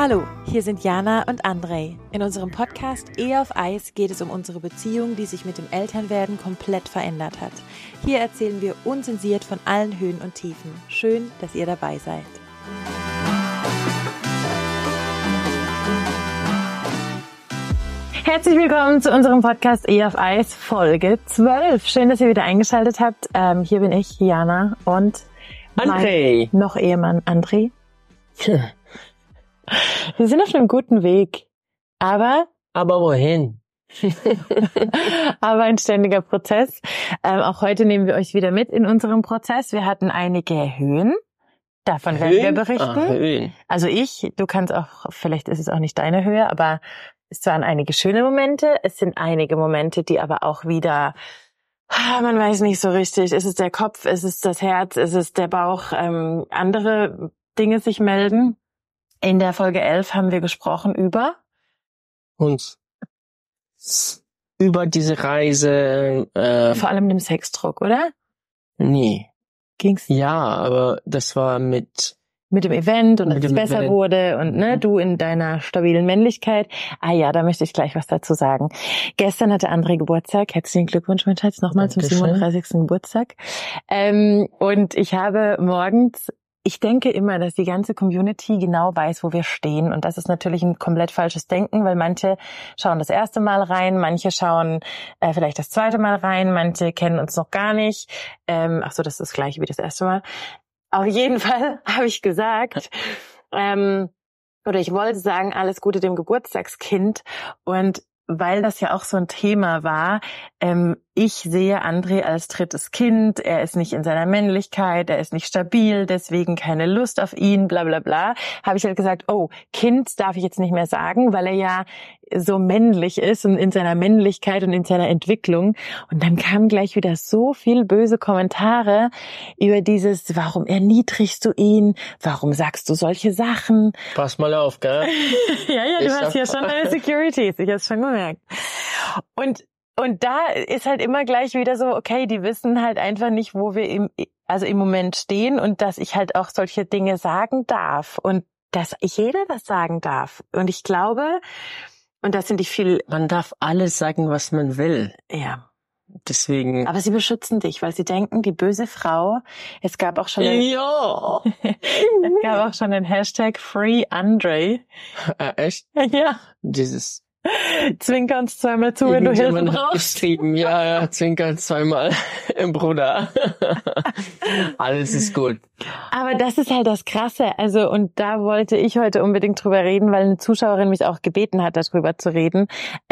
Hallo, hier sind Jana und André. In unserem Podcast Ehe auf Eis geht es um unsere Beziehung, die sich mit dem Elternwerden komplett verändert hat. Hier erzählen wir unzensiert von allen Höhen und Tiefen. Schön, dass ihr dabei seid. Herzlich willkommen zu unserem Podcast Ehe auf Eis, Folge 12. Schön, dass ihr wieder eingeschaltet habt. Hier bin ich, Jana, und André. Mein noch Ehemann André. Wir sind auf einem guten Weg, aber wohin? aber ein ständiger Prozess. Auch heute nehmen wir euch wieder mit in unserem Prozess. Wir hatten einige Höhen. Davon werden wir berichten. Höhen. Also du kannst auch, vielleicht ist es auch nicht deine Höhe, aber es waren einige schöne Momente. Es sind einige Momente, die aber auch wieder, man weiß nicht so richtig, ist es der Kopf, ist es das Herz, ist es der Bauch, andere Dinge sich melden. In der Folge 11 haben wir gesprochen über diese Reise. Vor allem dem Sexdruck, oder? Nee. Ging's? Ja, aber das war mit dem Event und dass es besser Event wurde und du in deiner stabilen Männlichkeit. Ah ja, da möchte ich gleich was dazu sagen. Gestern hatte André Geburtstag. Herzlichen Glückwunsch, mein Schatz, nochmal zum 37. Geburtstag. Und ich habe morgens, ich denke immer, dass die ganze Community genau weiß, wo wir stehen. Und das ist natürlich ein komplett falsches Denken, weil manche schauen das erste Mal rein, manche schauen vielleicht das zweite Mal rein, manche kennen uns noch gar nicht. Ach so, das ist das Gleiche wie das erste Mal. Auf jeden Fall habe ich gesagt, oder ich wollte sagen, alles Gute dem Geburtstagskind. Und weil das ja auch so ein Thema war, ich sehe André als drittes Kind, er ist nicht in seiner Männlichkeit, er ist nicht stabil, deswegen keine Lust auf ihn, bla bla bla, habe ich halt gesagt, oh, Kind darf ich jetzt nicht mehr sagen, weil er ja so männlich ist und in seiner Männlichkeit und in seiner Entwicklung. Und dann kamen gleich wieder so viel böse Kommentare über dieses, warum erniedrigst du ihn, warum sagst du solche Sachen? Pass mal auf, gell? ja, du hast ja schon deine Securities, ich hab's schon gemerkt. Und da ist halt immer gleich wieder so, okay, die wissen halt einfach nicht, wo wir im Moment stehen und dass ich halt auch solche Dinge sagen darf und dass jeder das sagen darf. Und ich glaube, und das sind die viel... Man darf alles sagen, was man will. Ja. Deswegen... Aber sie beschützen dich, weil sie denken, die böse Frau, es gab auch schon einen Hashtag Free André. Echt? Ja. Dieses... Zwinker uns zweimal zu, wenn du Hilfe brauchst. Geschrieben, ja, zwinker uns zweimal, Bruder. Alles ist gut. Aber das ist halt das Krasse. Also, und da wollte ich heute unbedingt drüber reden, weil eine Zuschauerin mich auch gebeten hat, darüber zu reden,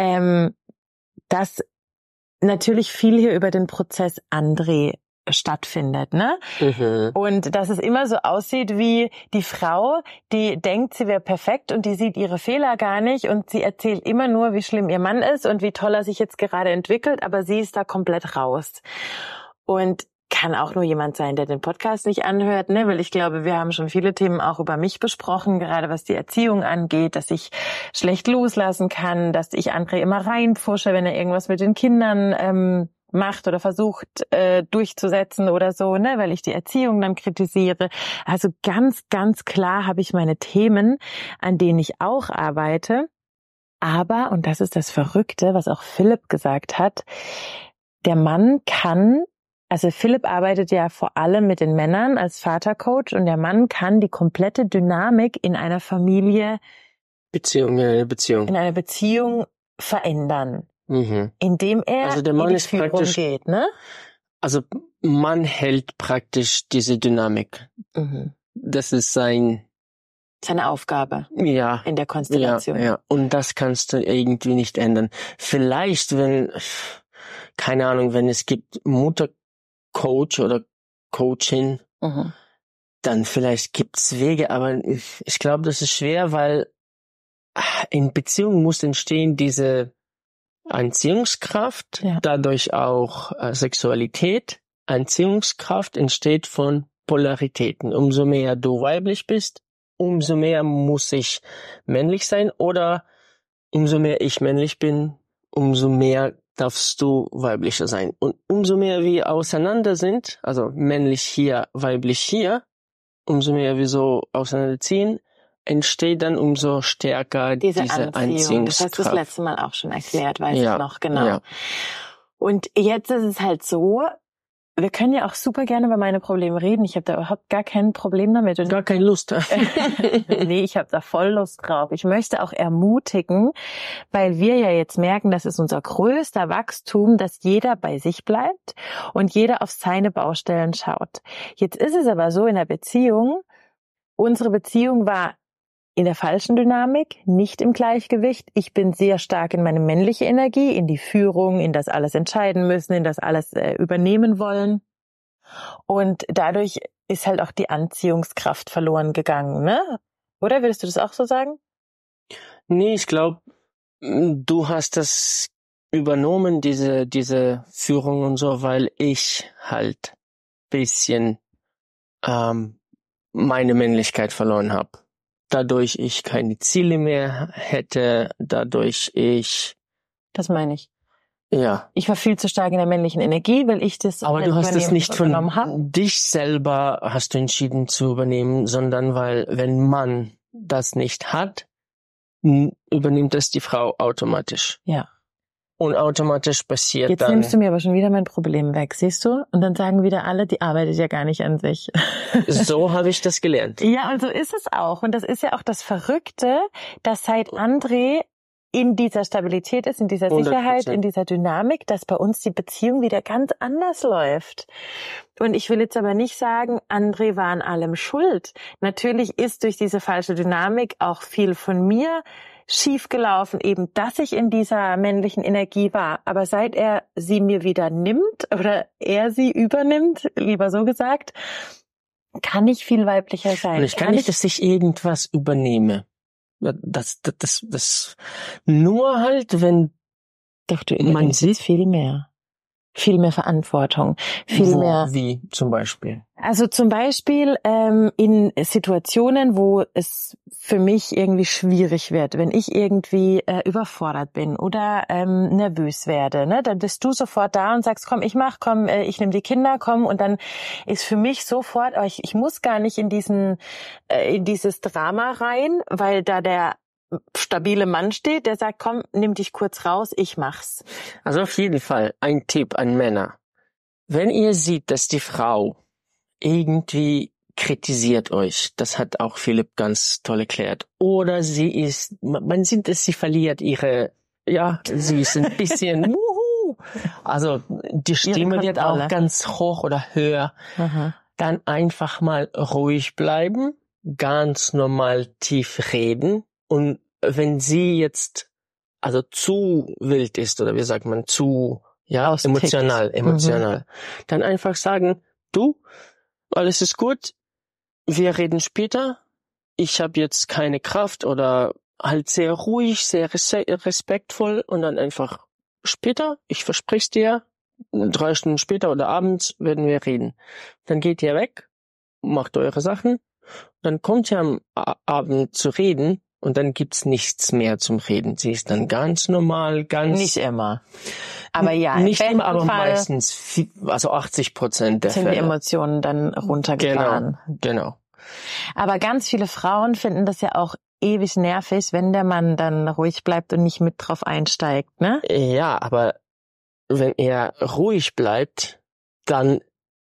dass natürlich viel hier über den Prozess André stattfindet, ne? Mhm. Und dass es immer so aussieht wie die Frau, die denkt, sie wäre perfekt und die sieht ihre Fehler gar nicht und sie erzählt immer nur, wie schlimm ihr Mann ist und wie toll er sich jetzt gerade entwickelt, aber sie ist da komplett raus. Und kann auch nur jemand sein, der den Podcast nicht anhört, ne? Weil ich glaube, wir haben schon viele Themen auch über mich besprochen, gerade was die Erziehung angeht, dass ich schlecht loslassen kann, dass ich André immer reinpfusche, wenn er irgendwas mit den Kindern macht oder versucht durchzusetzen oder so, ne, weil ich die Erziehung dann kritisiere. Also ganz, ganz klar habe ich meine Themen, an denen ich auch arbeite. Aber, und das ist das Verrückte, was auch Philipp gesagt hat, der Mann kann, also Philipp arbeitet ja vor allem mit den Männern als Vatercoach und der Mann kann die komplette Dynamik in einer Familie, in einer Beziehung verändern. Mhm. Indem er also der Mann in die ist Führung praktisch, geht, ne? Also man hält praktisch diese Dynamik. Mhm. Das ist seine Aufgabe in der Konstellation. Ja. Und das kannst du irgendwie nicht ändern. Vielleicht, wenn es gibt Muttercoach oder Coachin, dann vielleicht gibt's Wege, aber ich glaube, das ist schwer, weil in Beziehungen muss entstehen diese Anziehungskraft, dadurch auch Sexualität. Anziehungskraft entsteht von Polaritäten. Umso mehr du weiblich bist, umso mehr muss ich männlich sein oder umso mehr ich männlich bin, umso mehr darfst du weiblicher sein. Und umso mehr wir auseinander sind, also männlich hier, weiblich hier, umso mehr wir so auseinanderziehen, entsteht dann umso stärker diese Anziehungskraft. Das hast du das letzte Mal auch schon erklärt, weiß ich noch, genau. Ja. Und jetzt ist es halt so, wir können ja auch super gerne über meine Probleme reden. Ich habe da überhaupt gar kein Problem damit. Und gar keine Lust. Nee, ich habe da voll Lust drauf. Ich möchte auch ermutigen, weil wir ja jetzt merken, das ist unser größter Wachstum, dass jeder bei sich bleibt und jeder auf seine Baustellen schaut. Jetzt ist es aber so in der Beziehung, unsere Beziehung war in der falschen Dynamik, nicht im Gleichgewicht. Ich bin sehr stark in meine männliche Energie, in die Führung, in das alles entscheiden müssen, in das alles übernehmen wollen. Und dadurch ist halt auch die Anziehungskraft verloren gegangen, ne? Oder würdest du das auch so sagen? Nee, ich glaube, du hast das übernommen, diese Führung und so, weil ich halt bisschen meine Männlichkeit verloren habe. Dadurch ich keine Ziele mehr hätte, Das meine ich. Ja. Ich war viel zu stark in der männlichen Energie, weil ich das aber du hast es nicht von dich selber hast du entschieden zu übernehmen, sondern weil, wenn man das nicht hat, übernimmt es die Frau automatisch. Ja. Und automatisch passiert jetzt dann... Jetzt nimmst du mir aber schon wieder mein Problem weg, siehst du? Und dann sagen wieder alle, die arbeitet ja gar nicht an sich. So habe ich das gelernt. Ja, und so ist es auch. Und das ist ja auch das Verrückte, dass seit André in dieser Stabilität ist, in dieser Sicherheit, 100%. In dieser Dynamik, dass bei uns die Beziehung wieder ganz anders läuft. Und ich will jetzt aber nicht sagen, André war an allem schuld. Natürlich ist durch diese falsche Dynamik auch viel von mir schief gelaufen, eben, dass ich in dieser männlichen Energie war. Aber seit er sie mir wieder nimmt oder er sie übernimmt, lieber so gesagt, kann ich viel weiblicher sein. Und ich kann nicht, dass ich irgendwas übernehme. Das nur halt, wenn doch man sieht viel mehr Verantwortung, viel mehr. Wie zum Beispiel? Also zum Beispiel in Situationen, wo es für mich irgendwie schwierig wird, wenn ich irgendwie überfordert bin oder nervös werde, ne, dann bist du sofort da und sagst, komm, ich nehme die Kinder, komm, und dann ist für mich sofort, ich muss gar nicht in dieses Drama rein, weil da der stabile Mann steht, der sagt, komm, nimm dich kurz raus, ich mach's. Also auf jeden Fall ein Tipp an Männer. Wenn ihr seht, dass die Frau irgendwie kritisiert euch, das hat auch Philipp ganz toll erklärt, oder man sieht, dass sie verliert sie ist ein bisschen, also die Stimme wird auch ganz hoch oder höher, dann einfach mal ruhig bleiben, ganz normal tief reden. Und wenn sie jetzt also zu wild ist oder wie sagt man, zu emotional, dann einfach sagen, du, alles ist gut, wir reden später, ich habe jetzt keine Kraft, oder halt sehr ruhig, sehr respektvoll, und dann einfach später, ich versprich's dir, 3 Stunden später oder abends werden wir reden. Dann geht ihr weg, macht eure Sachen, dann kommt ihr am Abend zu reden. Und dann gibt's nichts mehr zum Reden. Sie ist dann ganz normal, Nicht immer. Aber ja, nicht immer, aber meistens, also 80% der Fälle. Sind die Emotionen dann runtergefahren. Genau. Aber ganz viele Frauen finden das ja auch ewig nervig, wenn der Mann dann ruhig bleibt und nicht mit drauf einsteigt, ne? Ja, aber wenn er ruhig bleibt, dann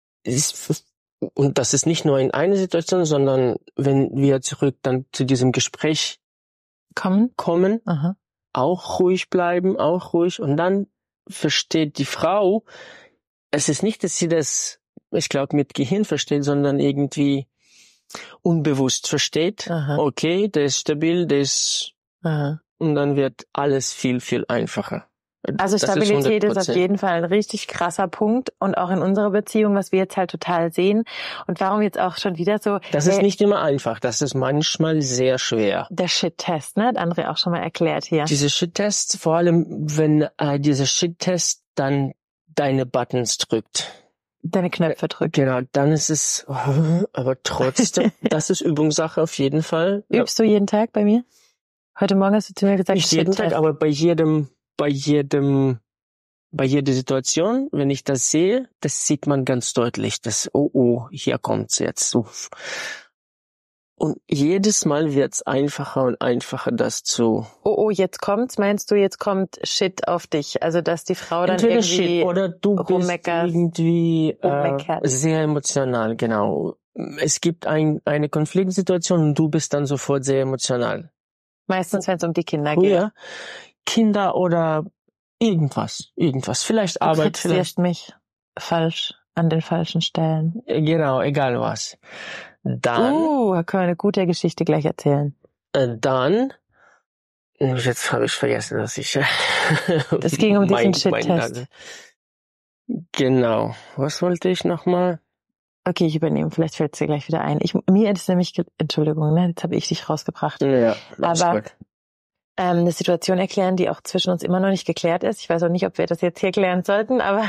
und das ist nicht nur in einer Situation, sondern wenn wir zurück dann zu diesem Gespräch kommen, auch ruhig bleiben, und dann versteht die Frau, es ist nicht, dass sie das, ich glaube, mit Gehirn versteht, sondern irgendwie unbewusst versteht, okay, der ist stabil, und dann wird alles viel, viel einfacher. Also Stabilität ist auf jeden Fall ein richtig krasser Punkt, und auch in unserer Beziehung, was wir jetzt halt total sehen und warum jetzt auch schon wieder so... Das ist nicht immer einfach, das ist manchmal sehr schwer. Der Shit-Test, ne? Hat André auch schon mal erklärt hier. Diese Shit-Tests, vor allem wenn dieser Shit-Test dann deine Buttons drückt. Deine Knöpfe drückt. Genau, dann ist es, aber trotzdem, das ist Übungssache auf jeden Fall. Übst du jeden Tag bei mir? Heute Morgen hast du zu mir gesagt, nicht jeden Tag, aber bei jeder Situation, wenn ich das sehe, das sieht man ganz deutlich, dass, hier kommt's jetzt. Und jedes Mal wird's einfacher und einfacher, das zu... Oh, jetzt kommt's. Meinst du, jetzt kommt Shit auf dich? Also, dass die Frau dann Entweder irgendwie Shit oder du bist irgendwie sehr emotional, genau. Es gibt eine Konfliktsituation und du bist dann sofort sehr emotional. Meistens, wenn es um die Kinder geht. Kinder oder irgendwas. Vielleicht Arbeit. Du kritisierst mich falsch an den falschen Stellen. Genau, egal was. Dann... da können wir eine gute Geschichte gleich erzählen. Dann... Jetzt habe ich vergessen, dass ich... Es ging um diesen Shit-Test. Genau. Was wollte ich nochmal? Okay, ich übernehme. Vielleicht fällt es dir gleich wieder ein. Mir ist nämlich... Entschuldigung, ne? Jetzt habe ich dich rausgebracht. Ja, aber eine Situation erklären, die auch zwischen uns immer noch nicht geklärt ist. Ich weiß auch nicht, ob wir das jetzt hier klären sollten, aber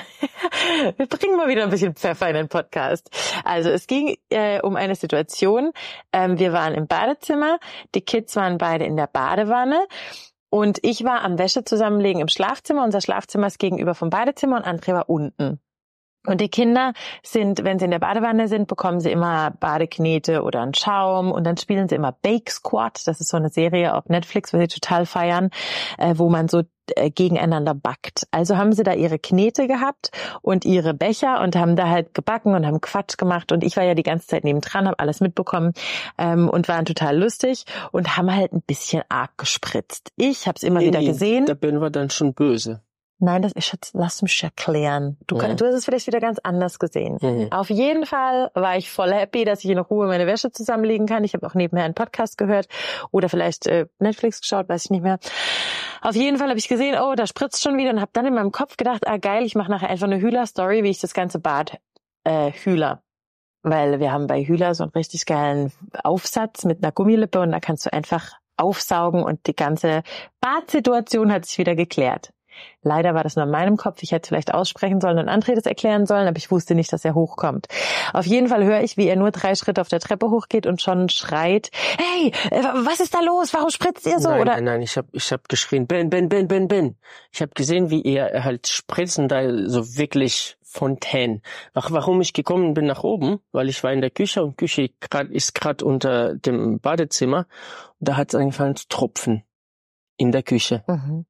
wir bringen mal wieder ein bisschen Pfeffer in den Podcast. Also es ging um eine Situation. Wir waren im Badezimmer, die Kids waren beide in der Badewanne und ich war am Wäsche zusammenlegen im Schlafzimmer. Unser Schlafzimmer ist gegenüber vom Badezimmer und André war unten. Und die Kinder sind, wenn sie in der Badewanne sind, bekommen sie immer Badeknete oder einen Schaum und dann spielen sie immer Bake Squad. Das ist so eine Serie auf Netflix, was sie total feiern, wo man so gegeneinander backt. Also haben sie da ihre Knete gehabt und ihre Becher und haben da halt gebacken und haben Quatsch gemacht und ich war ja die ganze Zeit nebendran, habe alles mitbekommen und waren total lustig und haben halt ein bisschen arg gespritzt. Ich habe es immer wieder gesehen. Da bin wir dann schon böse. Nein, lass mich erklären. Du hast es vielleicht wieder ganz anders gesehen. Auf jeden Fall war ich voll happy, dass ich in Ruhe meine Wäsche zusammenlegen kann. Ich habe auch nebenher einen Podcast gehört oder vielleicht Netflix geschaut, weiß ich nicht mehr. Auf jeden Fall habe ich gesehen, da spritzt schon wieder und habe dann in meinem Kopf gedacht, geil, ich mache nachher einfach eine Hühler-Story, wie ich das ganze Bad hühler. Weil wir haben bei Hühler so einen richtig geilen Aufsatz mit einer Gummilippe und da kannst du einfach aufsaugen und die ganze Badsituation hat sich wieder geklärt. Leider war das nur in meinem Kopf. Ich hätte vielleicht aussprechen sollen und André das erklären sollen, aber ich wusste nicht, dass er hochkommt. Auf jeden Fall höre ich, wie er nur 3 Schritte auf der Treppe hochgeht und schon schreit, hey, was ist da los? Warum spritzt ihr so? Nein, ich hab geschrien, Ben. Ich habe gesehen, wie er halt spritzt und da so wirklich Fontänen. Warum ich gekommen bin nach oben? Weil ich war in der Küche und Küche ist gerade unter dem Badezimmer und da hat es angefangen zu tropfen in der Küche.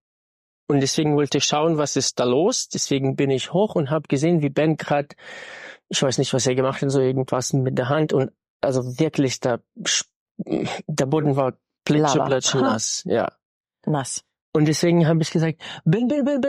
Und deswegen wollte ich schauen, was ist da los. Deswegen bin ich hoch und habe gesehen, wie Ben gerade, ich weiß nicht, was er gemacht hat, so irgendwas mit der Hand. Und also wirklich, der Boden war nass. Ja. Nass. Und deswegen habe ich gesagt, Ben.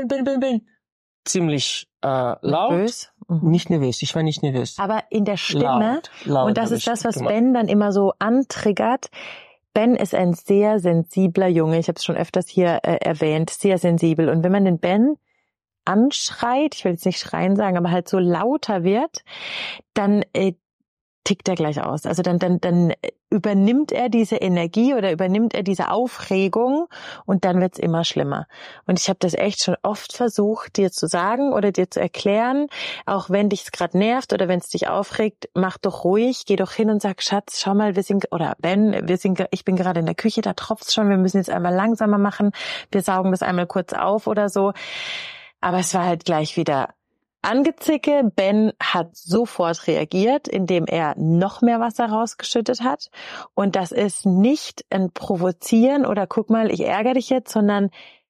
Ziemlich laut. Nervös? Nicht nervös, ich war nicht nervös. Aber in der Stimme. Laut und das ist das, was Ben dann immer so antriggert. Ben ist ein sehr sensibler Junge. Ich habe es schon öfters hier erwähnt, sehr sensibel. Und wenn man den Ben anschreit, ich will jetzt nicht schreien sagen, aber halt so lauter wird, dann tickt er gleich aus. Also dann übernimmt er diese Energie oder übernimmt er diese Aufregung und dann wird's immer schlimmer. Und ich habe das echt schon oft versucht, dir zu sagen oder dir zu erklären, auch wenn dich's gerade nervt oder wenn es dich aufregt, mach doch ruhig, geh doch hin und sag, Schatz, schau mal, ich bin gerade in der Küche, da tropft's schon, wir müssen jetzt einmal langsamer machen, wir saugen das einmal kurz auf oder so. Aber es war halt gleich wieder Angezicke. Ben hat sofort reagiert, indem er noch mehr Wasser rausgeschüttet hat. Und das ist nicht ein Provozieren oder guck mal, ich ärgere dich jetzt, sondern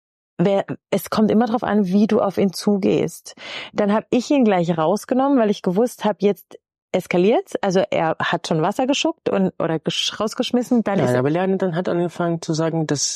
es kommt immer darauf an, wie du auf ihn zugehst. Dann habe ich ihn gleich rausgenommen, weil ich gewusst habe, jetzt eskaliert's. Also er hat schon Wasser geschuckt oder rausgeschmissen. Aber Liane dann hat angefangen zu sagen, dass...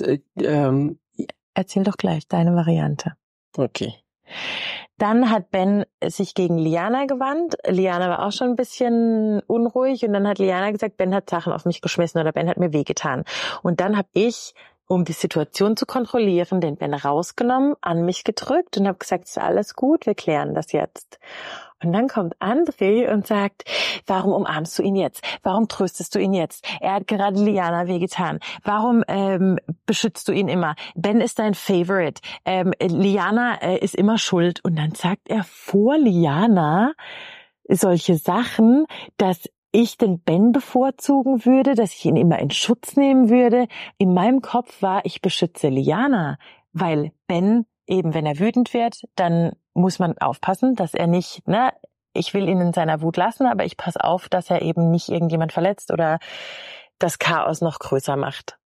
Erzähl doch gleich deine Variante. Okay. Dann hat Ben sich gegen Liana gewandt. Liana war auch schon ein bisschen unruhig und dann hat Liana gesagt, Ben hat Sachen auf mich geschmissen oder Ben hat mir wehgetan. Und dann habe ich, um die Situation zu kontrollieren, den Ben rausgenommen, an mich gedrückt und habe gesagt, ist alles gut, wir klären das jetzt. Und dann kommt André und sagt, warum umarmst du ihn jetzt? Warum tröstest du ihn jetzt? Er hat gerade Liana wehgetan. Warum beschützt du ihn immer? Ben ist dein Favorite. Liana ist immer schuld. Und dann sagt er vor Liana solche Sachen, dass ich den Ben bevorzugen würde, dass ich ihn immer in Schutz nehmen würde. In meinem Kopf war, ich beschütze Liana, weil Ben eben, wenn er wütend wird, dann muss man aufpassen, dass er nicht, ich will ihn in seiner Wut lassen, aber ich passe auf, dass er eben nicht irgendjemand verletzt oder das Chaos noch größer macht.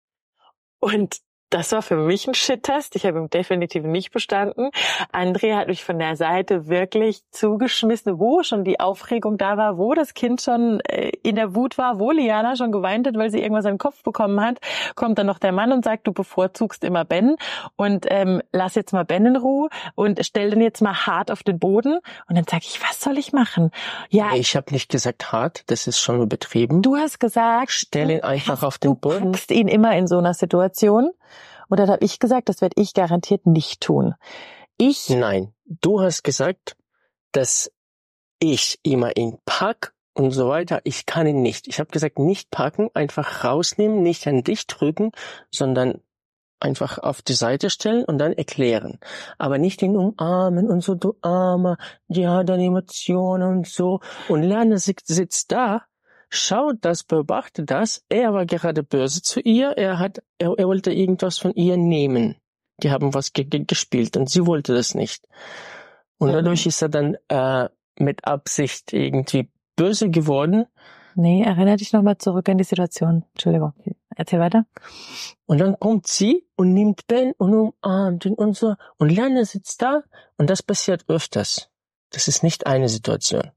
Und das war für mich ein Shit-Test. Ich habe ihn definitiv nicht bestanden. André hat mich von der Seite wirklich zugeschmissen, wo schon die Aufregung da war, wo das Kind schon in der Wut war, wo Liana schon geweint hat, weil sie irgendwas an den Kopf bekommen hat. Kommt dann noch der Mann und sagt, du bevorzugst immer Ben und lass jetzt mal Ben in Ruhe und stell den jetzt mal hart auf den Boden. Und dann sage ich, was soll ich machen? Ja, Ich habe nicht gesagt hart, das ist schon übertrieben. du hast gesagt, Stell ihn einfach auf den Boden. Du packst ihn immer in so einer Situation. Und dann habe ich gesagt, das werde ich garantiert nicht tun. Nein, du hast gesagt, dass ich immer ihn pack und so weiter. Ich kann ihn nicht. Ich habe gesagt, nicht packen, einfach rausnehmen, nicht an dich drücken, sondern einfach auf die Seite stellen und dann erklären. Aber nicht ihn umarmen und so, du Armer, ja, deine Emotionen und so. Und Liana sitzt da, schaut das, beobachtet das. Er war gerade böse zu ihr. Er wollte irgendwas von ihr nehmen. Die haben was gespielt und sie wollte das nicht. Und dadurch ist er dann mit Absicht irgendwie böse geworden. Nee, erinnere dich nochmal zurück an die Situation. Entschuldigung, erzähl weiter. Und dann kommt sie und nimmt Ben und umarmt ihn und so. Und Liana sitzt da und das passiert öfters. Das ist nicht eine Situation,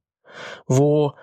wo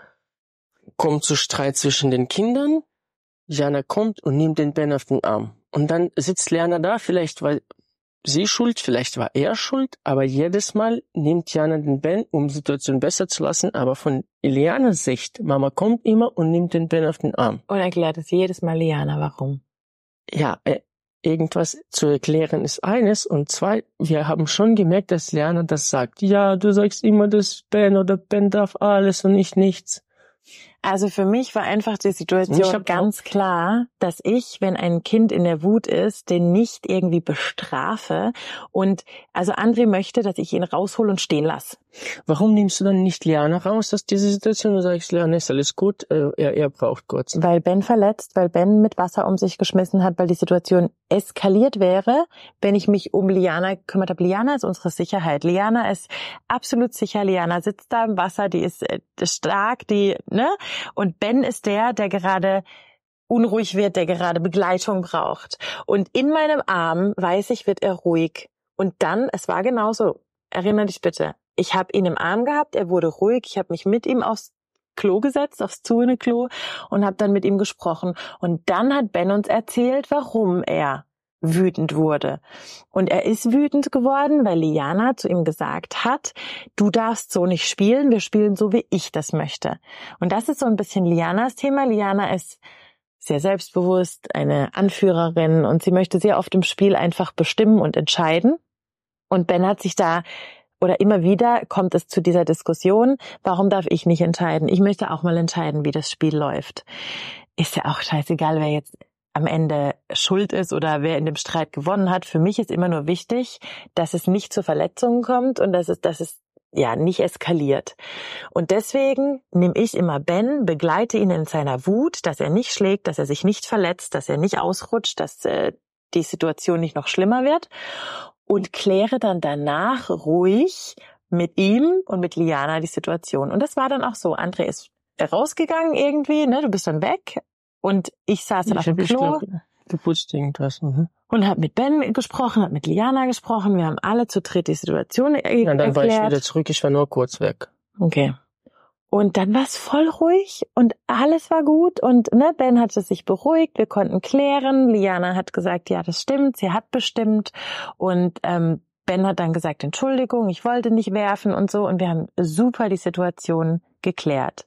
kommt zu Streit zwischen den Kindern. Liana kommt und nimmt den Ben auf den Arm. Und dann sitzt Liana da, vielleicht war sie schuld, vielleicht war er schuld, aber jedes Mal nimmt Liana den Ben, um die Situation besser zu lassen. Aber von Lianas Sicht, Mama kommt immer und nimmt den Ben auf den Arm. Und erklärt es jedes Mal Liana, warum. Ja, irgendwas zu erklären ist eines und zwei, wir haben schon gemerkt, dass Liana das sagt. Ja, du sagst immer, dass Ben oder Ben darf alles und ich nichts. Also für mich war einfach die Situation ganz klar, dass ich, wenn ein Kind in der Wut ist, den nicht irgendwie bestrafe. Und also André möchte, dass ich ihn raushole und stehen lasse. Warum nimmst du dann nicht Liana raus aus dieser Situation und sagst, Liana, ist alles gut, er braucht kurz? Weil Ben verletzt, weil Ben mit Wasser um sich geschmissen hat, weil die Situation eskaliert wäre, wenn ich mich um Liana gekümmert habe. Liana ist unsere Sicherheit. Liana ist absolut sicher. Liana sitzt da im Wasser, die ist stark, ne? Und Ben ist der gerade unruhig wird, der gerade Begleitung braucht. Und in meinem Arm, weiß ich, wird er ruhig. Und dann, es war genauso, erinnere dich bitte, ich habe ihn im Arm gehabt, er wurde ruhig, ich habe mich mit ihm aufs Klo gesetzt, aufs Zune-Klo und habe dann mit ihm gesprochen. Und dann hat Ben uns erzählt, warum er wütend wurde. Und er ist wütend geworden, weil Liana zu ihm gesagt hat, du darfst so nicht spielen, wir spielen so, wie ich das möchte. Und das ist so ein bisschen Lianas Thema. Liana ist sehr selbstbewusst, eine Anführerin und sie möchte sehr oft im Spiel einfach bestimmen und entscheiden. Und Ben hat sich da, oder immer wieder kommt es zu dieser Diskussion, warum darf ich nicht entscheiden? Ich möchte auch mal entscheiden, wie das Spiel läuft. Ist ja auch scheißegal, wer jetzt am Ende schuld ist oder wer in dem Streit gewonnen hat. Für mich ist immer nur wichtig, dass es nicht zu Verletzungen kommt und dass es ja nicht eskaliert. Und deswegen nehme ich immer Ben, begleite ihn in seiner Wut, dass er nicht schlägt, dass er sich nicht verletzt, dass er nicht ausrutscht, dass die Situation nicht noch schlimmer wird und kläre dann danach ruhig mit ihm und mit Liana die Situation. Und das war dann auch so. André ist rausgegangen irgendwie, ne? Du bist dann weg. Und ich saß dann auf dem Klo geputzt irgendwas. Und habe mit Ben gesprochen, habe mit Liana gesprochen. Wir haben alle zu dritt die Situation erklärt. Ja, dann war ich wieder zurück, ich war nur kurz weg. Okay. Und dann war es voll ruhig und alles war gut. Und ne, Ben hatte sich beruhigt, wir konnten klären. Liana hat gesagt, ja, das stimmt, sie hat bestimmt. Und Ben hat dann gesagt, Entschuldigung, ich wollte nicht werfen und so. Und wir haben super die Situation geklärt.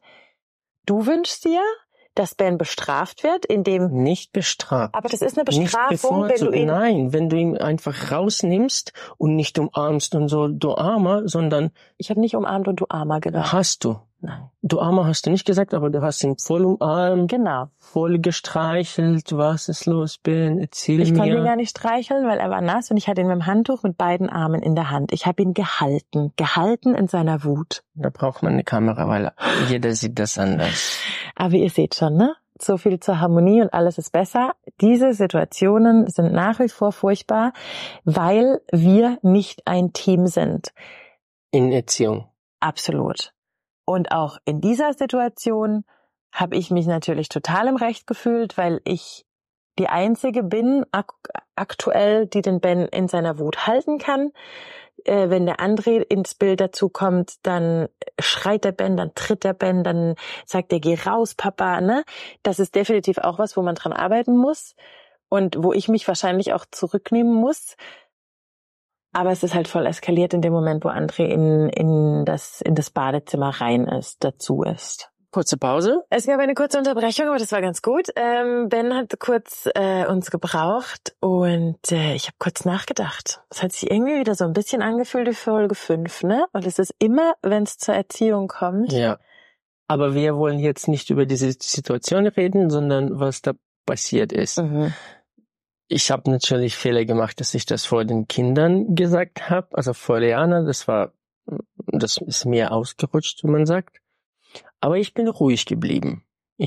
Du wünschst dir, dass Ben bestraft wird, indem... Nicht bestraft. Aber das ist eine Bestrafung, wenn du ihn... Nein, wenn du ihn einfach rausnimmst und nicht umarmst und so, du Armer, sondern... Ich habe nicht umarmt und du Armer gesagt. Hast du. Nein. Du Armer hast du nicht gesagt, aber du hast ihn voll umarmt. Genau. Voll gestreichelt. Was ist los, Ben? Erzähl mir. Ich konnte ihn gar nicht streicheln, weil er war nass und ich hatte ihn mit dem Handtuch mit beiden Armen in der Hand. Ich habe ihn gehalten in seiner Wut. Da braucht man eine Kamera, weil jeder sieht das anders. Aber ihr seht schon, ne? So viel zur Harmonie und alles ist besser. Diese Situationen sind nach wie vor furchtbar, weil wir nicht ein Team sind. In Erziehung. Absolut. Und auch in dieser Situation habe ich mich natürlich total im Recht gefühlt, weil ich die Einzige bin aktuell, die den Ben in seiner Wut halten kann. Wenn der André ins Bild dazu kommt, dann schreit der Ben, dann tritt der Ben, dann sagt er, geh raus, Papa, ne? Das ist definitiv auch was, wo man dran arbeiten muss und wo ich mich wahrscheinlich auch zurücknehmen muss. Aber es ist halt voll eskaliert in dem Moment, wo André in das Badezimmer rein ist, dazu ist. Kurze Pause. Es gab eine kurze Unterbrechung, aber das war ganz gut. Ben hat kurz uns gebraucht und ich habe kurz nachgedacht. Es hat sich irgendwie wieder so ein bisschen angefühlt wie Folge 5, ne? Und es ist immer, wenn es zur Erziehung kommt. Ja, aber wir wollen jetzt nicht über diese Situation reden, sondern was da passiert ist. Mhm. Ich habe natürlich Fehler gemacht, dass ich das vor den Kindern gesagt habe, also vor Liana, das ist mir ausgerutscht, wie man sagt. Aber ich bin ruhig geblieben.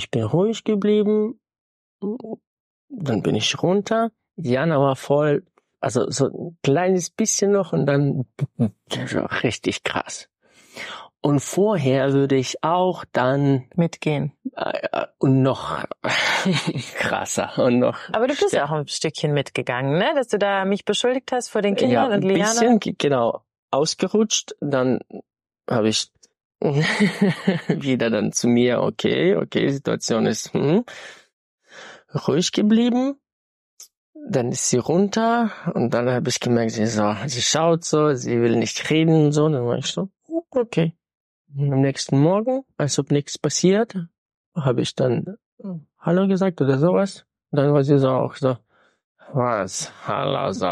Dann bin ich runter. Jana war voll, also so ein kleines bisschen noch und dann richtig krass. Und vorher würde ich auch dann mitgehen. Und noch krasser und noch. Aber du bist ja auch ein Stückchen mitgegangen, ne? Dass du da mich beschuldigt hast vor den Kindern und Liana. Ja, ein bisschen, genau, ausgerutscht. Dann habe ich wieder dann zu mir, okay, Situation ist ruhig geblieben. Dann ist sie runter und dann habe ich gemerkt, sie schaut so, sie will nicht reden und so. Dann war ich so, okay. Und am nächsten Morgen, als ob nichts passiert, habe ich dann Hallo gesagt oder sowas. Und dann war sie so auch so, was? Hallo, so.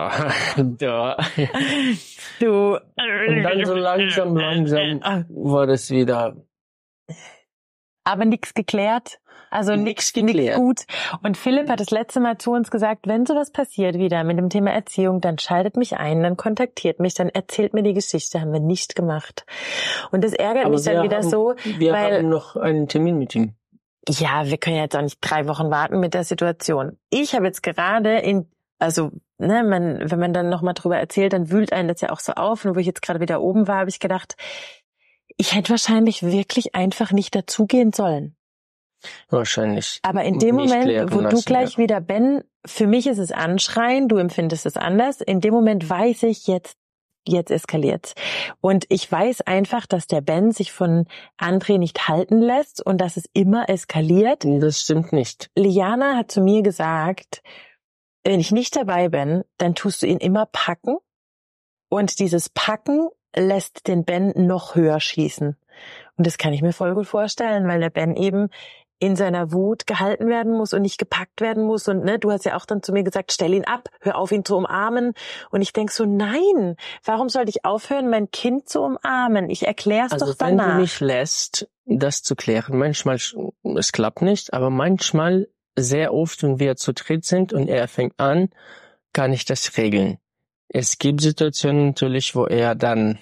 Du. Und dann so langsam war das wieder. Aber nichts geklärt. Also nichts gut. Und Philipp hat das letzte Mal zu uns gesagt, wenn sowas passiert wieder mit dem Thema Erziehung, dann schaltet mich ein, dann kontaktiert mich, dann erzählt mir die Geschichte. Haben wir nicht gemacht. Und das ärgert mich dann wieder so. Wir haben noch einen Termin mit ihm. Ja, wir können jetzt auch nicht 3 Wochen warten mit der Situation. Ich habe jetzt gerade wenn man dann nochmal drüber erzählt, dann wühlt einen das ja auch so auf. Und wo ich jetzt gerade wieder oben war, habe ich gedacht, ich hätte wahrscheinlich wirklich einfach nicht dazugehen sollen. Wahrscheinlich. Aber in dem Moment, wo du gleich wieder, Ben, für mich ist es Anschreien, du empfindest es anders. In dem Moment weiß ich, jetzt eskaliert's. Und ich weiß einfach, dass der Ben sich von André nicht halten lässt und dass es immer eskaliert. Das stimmt nicht. Liana hat zu mir gesagt, wenn ich nicht dabei bin, dann tust du ihn immer packen. Und dieses Packen lässt den Ben noch höher schießen. Und das kann ich mir voll gut vorstellen, weil der Ben eben in seiner Wut gehalten werden muss und nicht gepackt werden muss. Und du hast ja auch dann zu mir gesagt, stell ihn ab, hör auf, ihn zu umarmen. Und ich denk so, nein, warum sollte ich aufhören, mein Kind zu umarmen? Ich erklär's doch danach. Also wenn du mich lässt, das zu klären, manchmal, es klappt nicht, aber manchmal, sehr oft, wenn wir zu dritt sind und er fängt an, kann ich das regeln. Es gibt Situationen natürlich, wo er dann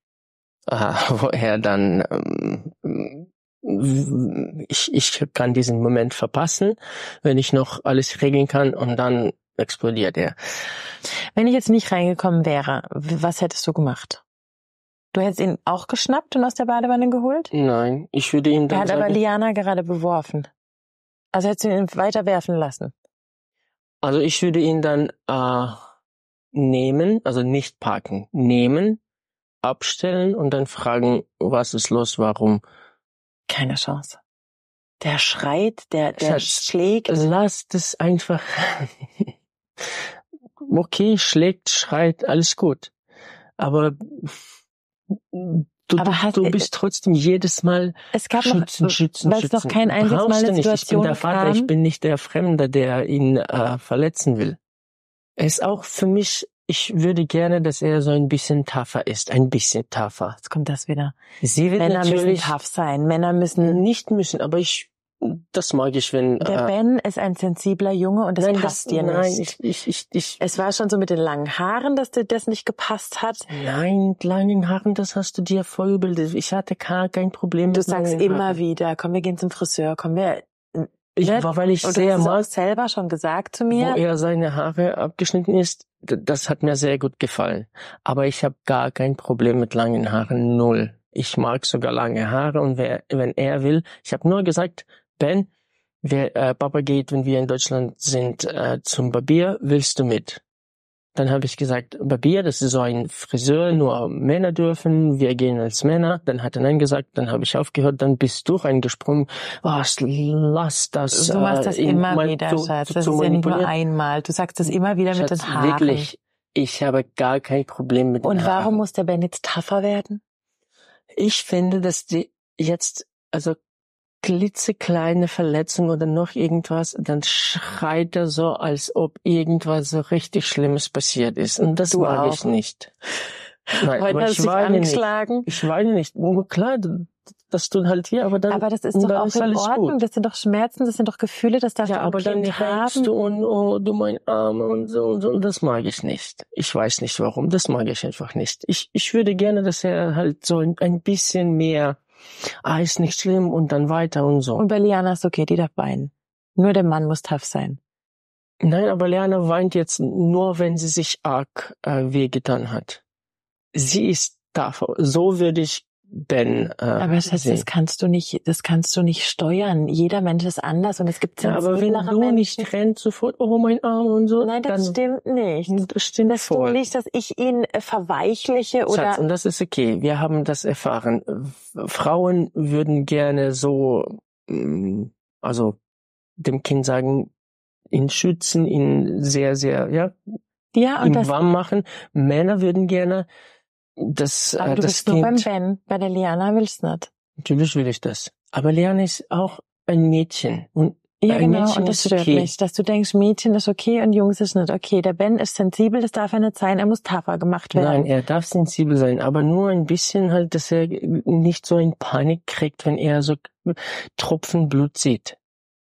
ich kann diesen Moment verpassen, wenn ich noch alles regeln kann und dann explodiert er. Wenn ich jetzt nicht reingekommen wäre, was hättest du gemacht? Du hättest ihn auch geschnappt und aus der Badewanne geholt? Nein, ich würde ihm dann sagen... Er hat aber Liana gerade beworfen. Also hättest du ihn weiter werfen lassen? Also ich würde ihn dann nehmen, also nicht parken, nehmen, abstellen und dann fragen, was ist los, warum? Keine Chance. Der schreit, der schlägt. Lass das einfach. Okay, schlägt, schreit, alles gut. Aber du bist trotzdem jedes Mal schützen. Weil es doch kein einziges Mal eine Situation Ich bin der Vater, kam. ich bin nicht der Fremde, der ihn verletzen will. Er ist auch für mich, ich würde gerne, dass er so ein bisschen tougher ist. Ein bisschen tougher. Jetzt kommt das wieder. Männer müssen tough sein. Männer müssen... Nicht müssen, aber das mag ich, wenn... Der Ben ist ein sensibler Junge und das passt dir nicht. Nein, Es war schon so mit den langen Haaren, dass dir das nicht gepasst hat. Nein, mit langen Haaren, das hast du dir vorgebildet. Ich hatte kein Problem mit langen Haaren. Du sagst immer wieder, komm, wir gehen zum Friseur, komm, wir... Weil ich und sehr mag, selber schon gesagt zu mir, wo er seine Haare abgeschnitten ist, das hat mir sehr gut gefallen. Aber ich habe gar kein Problem mit langen Haaren, 0. Ich mag sogar lange Haare und wenn er will, ich habe nur gesagt, Ben, Papa geht, wenn wir in Deutschland sind, zum Barbier, willst du mit? Dann habe ich gesagt, Barbier, das ist so ein Friseur, nur Männer dürfen, wir gehen als Männer. Dann hat er nein gesagt, dann habe ich aufgehört, dann bist du reingesprungen. Was, lass das. Du machst das immer wieder, Schatz. Das ist ja nicht nur einmal. Du sagst das immer wieder mit den Haaren. Wirklich, ich habe gar kein Problem mit den Haaren. Und warum muss der Ben jetzt tougher werden? Ich finde, dass die jetzt, also klitzekleine Verletzung oder noch irgendwas, dann schreit er so, als ob irgendwas so richtig Schlimmes passiert ist. Und das mag ich nicht. Nein, heute hast du dich angeschlagen. Ich weine nicht. Nur klar, das tun halt hier, aber dann. Aber das ist doch auch in Ordnung. Gut. Das sind doch Schmerzen, das sind doch Gefühle, das darf ja, aber dann rennst du und oh, du mein Arm und so und so. Und das mag ich nicht. Ich weiß nicht warum. Das mag ich einfach nicht. Ich würde gerne, dass er halt so ein bisschen mehr ist nicht schlimm und dann weiter und so. Und bei Liana ist okay, die darf weinen. Nur der Mann muss tough sein. Nein, aber Liana weint jetzt nur, wenn sie sich arg wehgetan hat. Sie ist tough. So würde ich Ben aber das kannst du nicht steuern. Jeder Mensch ist anders und es gibt ja, aber wenn du Menschen nicht rennst sofort, oh mein Arm und so. Nein, das stimmt nicht. Das stimmt das voll. Stimmt nicht, dass ich ihn verweichliche oder. Schatz, und das ist okay. Wir haben das erfahren. Frauen würden gerne so, also dem Kind sagen, ihn schützen, ihn sehr, sehr, ihn warm machen. Männer würden gerne aber du bist nur beim Ben, bei der Liana willst du nicht. Natürlich will ich das. Aber Liana ist auch ein Mädchen. Und ja, genau, Mädchen und das stört okay. mich, dass du denkst, Mädchen ist okay und Jungs ist nicht okay. Der Ben ist sensibel, das darf er nicht sein, er muss tougher gemacht werden. Nein, er darf sensibel sein, aber nur ein bisschen halt, dass er nicht so in Panik kriegt, wenn er so Tropfen Blut sieht.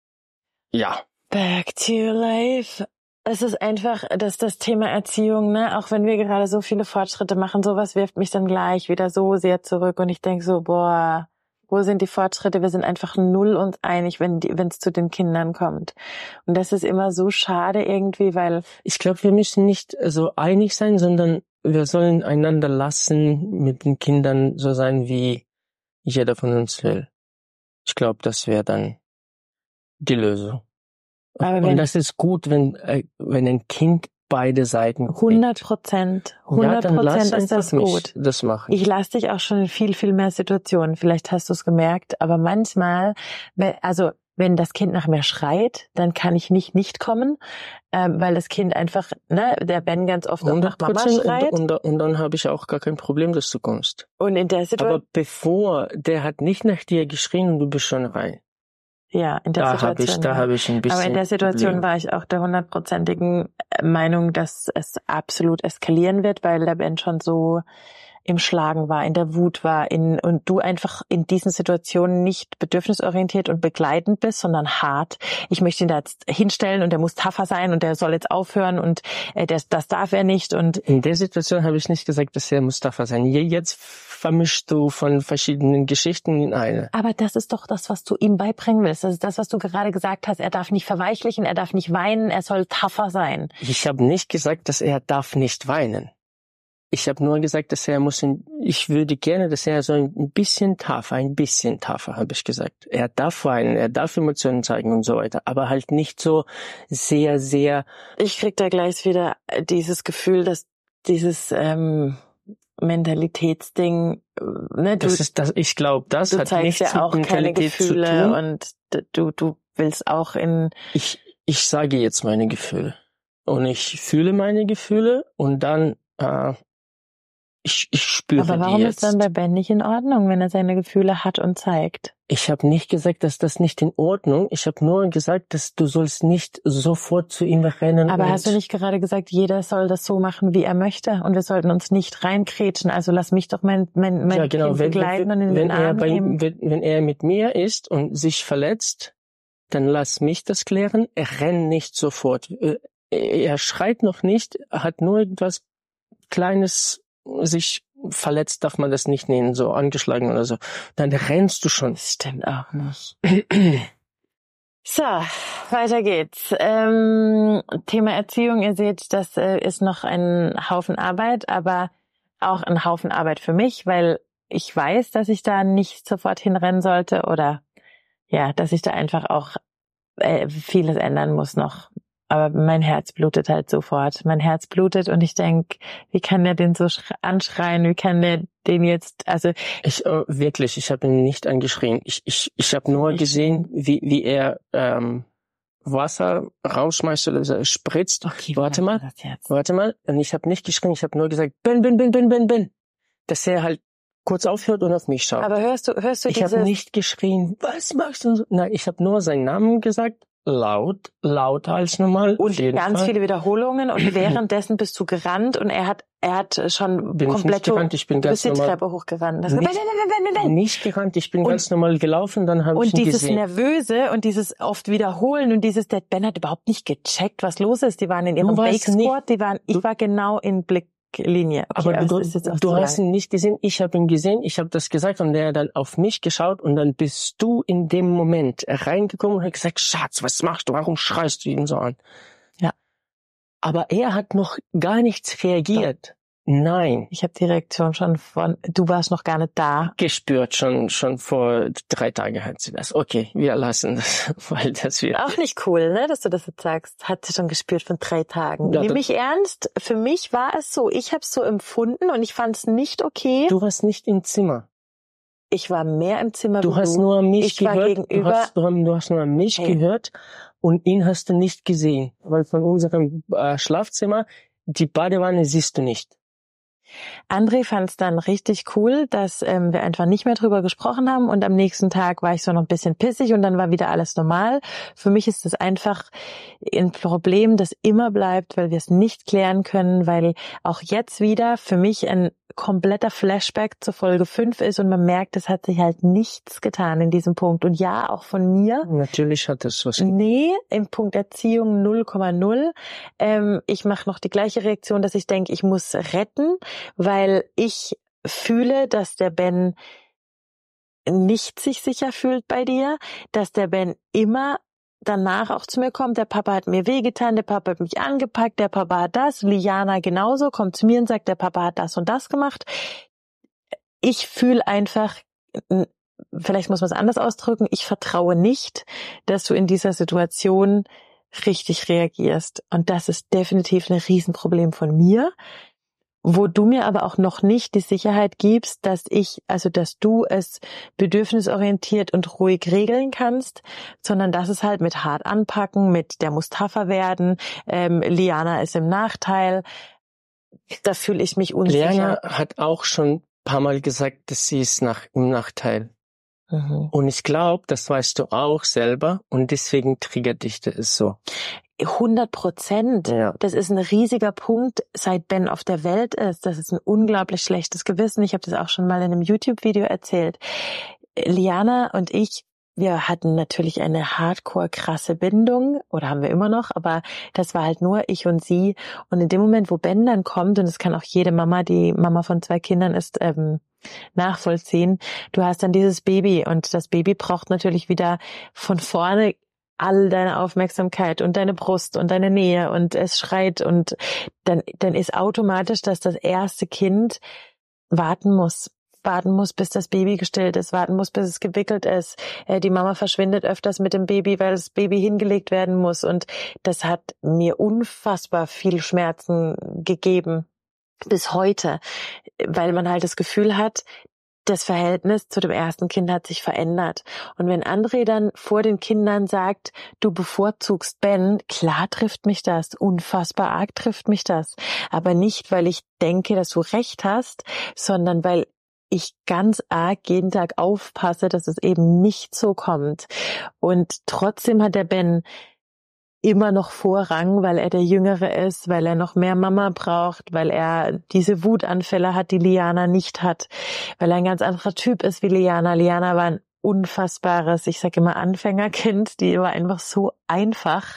Ja. Back to life. Es ist einfach, das Thema Erziehung, ne? Auch wenn wir gerade so viele Fortschritte machen, sowas wirft mich dann gleich wieder so sehr zurück und ich denke so, boah, wo sind die Fortschritte? Wir sind einfach null uns einig, wenn es zu den Kindern kommt. Und das ist immer so schade irgendwie, weil ich glaube, wir müssen nicht so einig sein, sondern wir sollen einander lassen, mit den Kindern so sein, wie jeder von uns will. Ich glaube, das wäre dann die Lösung. Und das ist gut, wenn ein Kind beide Seiten 100%. 100% ist das gut. Das machen. Ich lasse dich auch schon in viel, viel mehr Situationen. Vielleicht hast du es gemerkt, aber manchmal, also wenn das Kind nach mir schreit, dann kann ich nicht kommen, weil das Kind einfach, ne, der Ben ganz oft auch nach Mama schreit. Und dann habe ich auch gar kein Problem, dass du kommst. Und in der Situation. Aber bevor, der hat nicht nach dir geschrien und du bist schon rein. Ja, in der Situation. Da habe ich ein bisschen. Aber in der Situation war ich auch der 100%igen Meinung, dass es absolut eskalieren wird, weil der Ben schon so im Schlagen war, in der Wut war, und du einfach in diesen Situationen nicht bedürfnisorientiert und begleitend bist, sondern hart. Ich möchte ihn da jetzt hinstellen und der muss tougher sein und der soll jetzt aufhören und das darf er nicht. Und in der Situation habe ich nicht gesagt, dass er muss tougher sein. Jetzt vermischst du von verschiedenen Geschichten in eine. Aber das ist doch das, was du ihm beibringen willst. Das ist das, was du gerade gesagt hast. Er darf nicht verweichlichen, er darf nicht weinen, er soll tougher sein. Ich habe nicht gesagt, dass er darf nicht weinen. Ich habe nur gesagt, dass ich würde gerne, dass er so ein bisschen tougher, habe ich gesagt. Er darf weinen, er darf Emotionen zeigen und so weiter, aber halt nicht so sehr, sehr. Ich krieg da gleich wieder dieses Gefühl, dass dieses Mentalitätsding, ne, ich glaube, das hat nichts ja auch mit Mentalität keine Gefühle zu tun. Und du willst auch Ich sage jetzt meine Gefühle und ich fühle meine Gefühle und dann ich spüre die jetzt. Aber warum ist dann bei Ben nicht in Ordnung, wenn er seine Gefühle hat und zeigt? Ich habe nicht gesagt, dass das nicht in Ordnung. Ich habe nur gesagt, dass du sollst nicht sofort zu ihm rennen. Aber hast du nicht gerade gesagt, jeder soll das so machen, wie er möchte und wir sollten uns nicht reinkrätschen? Also lass mich doch mein ja, genau. Kind begleiten und in den Arm nehmen. Wenn er mit mir ist und sich verletzt, dann lass mich das klären. Er rennt nicht sofort. Er schreit noch nicht, hat nur etwas Kleines sich verletzt, darf man das nicht nennen, so angeschlagen oder so. Dann rennst du schon. Das stimmt auch nicht. So, weiter geht's. Thema Erziehung, ihr seht, das ist noch ein Haufen Arbeit, aber auch ein Haufen Arbeit für mich, weil ich weiß, dass ich da nicht sofort hinrennen sollte oder dass ich da einfach auch vieles ändern muss noch. Aber mein Herz blutet halt sofort. Mein Herz blutet und ich denke, wie kann der den so anschreien? Wie kann der den jetzt, also... Ich habe ihn nicht angeschrien. Ich habe nur gesehen, wie er Wasser rausschmeißt oder spritzt. Okay, warte mal. Und ich habe nicht geschrien, ich habe nur gesagt, bin. Dass er halt kurz aufhört und auf mich schaut. Aber hörst du Ich habe nicht geschrien, was machst du? Nein, ich habe nur seinen Namen gesagt, lauter als normal. Und ganz viele Wiederholungen und währenddessen bist du gerannt und er hat schon bin komplett... Ich bin ganz normal... die Treppe hochgerannt. Nicht gerannt, ich bin ganz normal gelaufen, dann habe ich ihn gesehen. Und dieses Nervöse und dieses oft Wiederholen und dieses, der Ben hat überhaupt nicht gecheckt, was los ist. Die waren in ihrem Bake-Squad, ich war genau in Blicklinie. Okay, aber du hast ihn nicht gesehen, ich habe ihn gesehen, ich habe das gesagt und der hat dann auf mich geschaut und dann bist du in dem Moment reingekommen und hat gesagt, Schatz, was machst du, warum schreist du ihn so an? Ja. Aber er hat noch gar nichts reagiert. Doch. Nein. Ich habe die Reaktion schon du warst noch gar nicht da. Gespürt, schon vor 3 Tagen hat sie das. Okay, wir lassen das, weil das wird... Auch nicht cool, ne, dass du das jetzt sagst. Hat sie schon gespürt von 3 Tagen. Ja, nimm mich ernst. Für mich war es so, ich habe es so empfunden und ich fand es nicht okay. Du warst nicht im Zimmer. Ich war mehr im Zimmer. Du hast nur an mich gehört. War gegenüber. Du hast nur an mich gehört und ihn hast du nicht gesehen. Weil von unserem Schlafzimmer, die Badewanne siehst du nicht. André fand es dann richtig cool, dass wir einfach nicht mehr drüber gesprochen haben und am nächsten Tag war ich so noch ein bisschen pissig und dann war wieder alles normal. Für mich ist das einfach ein Problem, das immer bleibt, weil wir es nicht klären können, weil auch jetzt wieder für mich ein kompletter Flashback zur Folge 5 ist und man merkt, es hat sich halt nichts getan in diesem Punkt. Und ja, auch von mir. Natürlich hat es was getan. Nee, im Punkt Erziehung 0,0. Ich mache noch die gleiche Reaktion, dass ich denke, ich muss retten, weil ich fühle, dass der Ben nicht sich sicher fühlt bei dir, dass der Ben immer danach auch zu mir kommt, der Papa hat mir wehgetan, der Papa hat mich angepackt, der Papa hat das, Liana genauso, kommt zu mir und sagt, der Papa hat das und das gemacht. Ich fühle einfach, vielleicht muss man es anders ausdrücken, ich vertraue nicht, dass du in dieser Situation richtig reagierst. Und das ist definitiv ein Riesenproblem von mir, wo du mir aber auch noch nicht die Sicherheit gibst, dass du es bedürfnisorientiert und ruhig regeln kannst, sondern dass es halt mit hart anpacken, mit der muss tougher werden, Liana ist im Nachteil, da fühle ich mich unsicher. Liana hat auch schon ein paar Mal gesagt, dass sie ist im Nachteil. Mhm. Und ich glaube, das weißt du auch selber und deswegen triggert dich das so. 100%. Ja. Das ist ein riesiger Punkt, seit Ben auf der Welt ist. Das ist ein unglaublich schlechtes Gewissen. Ich habe das auch schon mal in einem YouTube-Video erzählt. Liana und ich, wir hatten natürlich eine hardcore krasse Bindung, oder haben wir immer noch, aber das war halt nur ich und sie. Und in dem Moment, wo Ben dann kommt, und das kann auch jede Mama, die Mama von 2 Kindern ist, nachvollziehen, du hast dann dieses Baby und das Baby braucht natürlich wieder von vorne all deine Aufmerksamkeit und deine Brust und deine Nähe und es schreit und dann ist automatisch, dass das erste Kind warten muss, bis das Baby gestillt ist, warten muss, bis es gewickelt ist. Die Mama verschwindet öfters mit dem Baby, weil das Baby hingelegt werden muss und das hat mir unfassbar viel Schmerzen gegeben bis heute, weil man halt das Gefühl hat, das Verhältnis zu dem ersten Kind hat sich verändert. Und wenn André dann vor den Kindern sagt, du bevorzugst Ben, klar trifft mich das, unfassbar arg trifft mich das. Aber nicht, weil ich denke, dass du recht hast, sondern weil ich ganz arg jeden Tag aufpasse, dass es eben nicht so kommt. Und trotzdem hat der Ben immer noch Vorrang, weil er der Jüngere ist, weil er noch mehr Mama braucht, weil er diese Wutanfälle hat, die Liana nicht hat, weil er ein ganz anderer Typ ist wie Liana. Liana war ein unfassbares, ich sage immer Anfängerkind, die war einfach so einfach,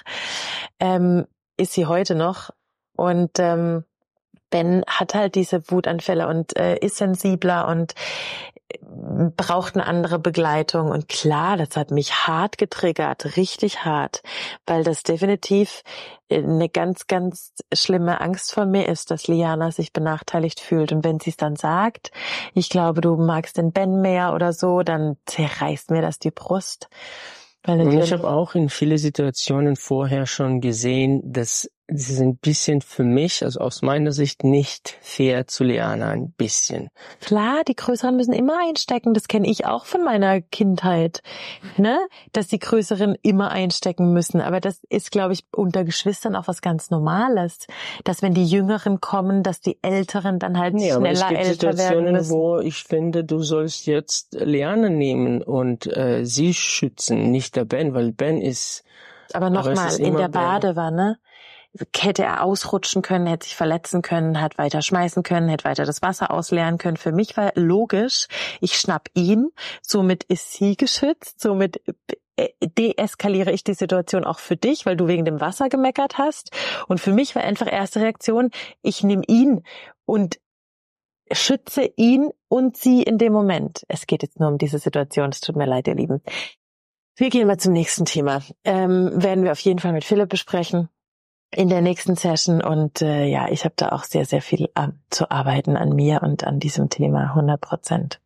ist sie heute noch. Und Ben hat halt diese Wutanfälle und ist sensibler und braucht eine andere Begleitung. Und klar, das hat mich hart getriggert, richtig hart, weil das definitiv eine ganz, ganz schlimme Angst von mir ist, dass Liana sich benachteiligt fühlt. Und wenn sie es dann sagt, ich glaube, du magst den Ben mehr oder so, dann zerreißt mir das die Brust. Und ich habe auch in viele Situationen vorher schon gesehen, dass sie sind ein bisschen für mich, also aus meiner Sicht, nicht fair zu Liana, ein bisschen. Klar, die Größeren müssen immer einstecken. Das kenne ich auch von meiner Kindheit, ne? Dass die Größeren immer einstecken müssen. Aber das ist, glaube ich, unter Geschwistern auch was ganz Normales. Dass wenn die Jüngeren kommen, dass die Älteren dann halt schneller älter werden müssen. Wo ich finde, du sollst jetzt Liana nehmen und sie schützen, nicht der Ben, weil Ben ist... Aber nochmal, in der Badewanne hätte er ausrutschen können, hätte sich verletzen können, hat weiter schmeißen können, hätte weiter das Wasser ausleeren können. Für mich war logisch, ich schnapp ihn, somit ist sie geschützt, somit deeskaliere ich die Situation auch für dich, weil du wegen dem Wasser gemeckert hast. Und für mich war einfach erste Reaktion, ich nehme ihn und schütze ihn und sie in dem Moment. Es geht jetzt nur um diese Situation, es tut mir leid, ihr Lieben. Wir gehen mal zum nächsten Thema. Werden wir auf jeden Fall mit Philipp besprechen in der nächsten Session und ich habe da auch sehr, sehr viel zu arbeiten an mir und an diesem Thema, 100%.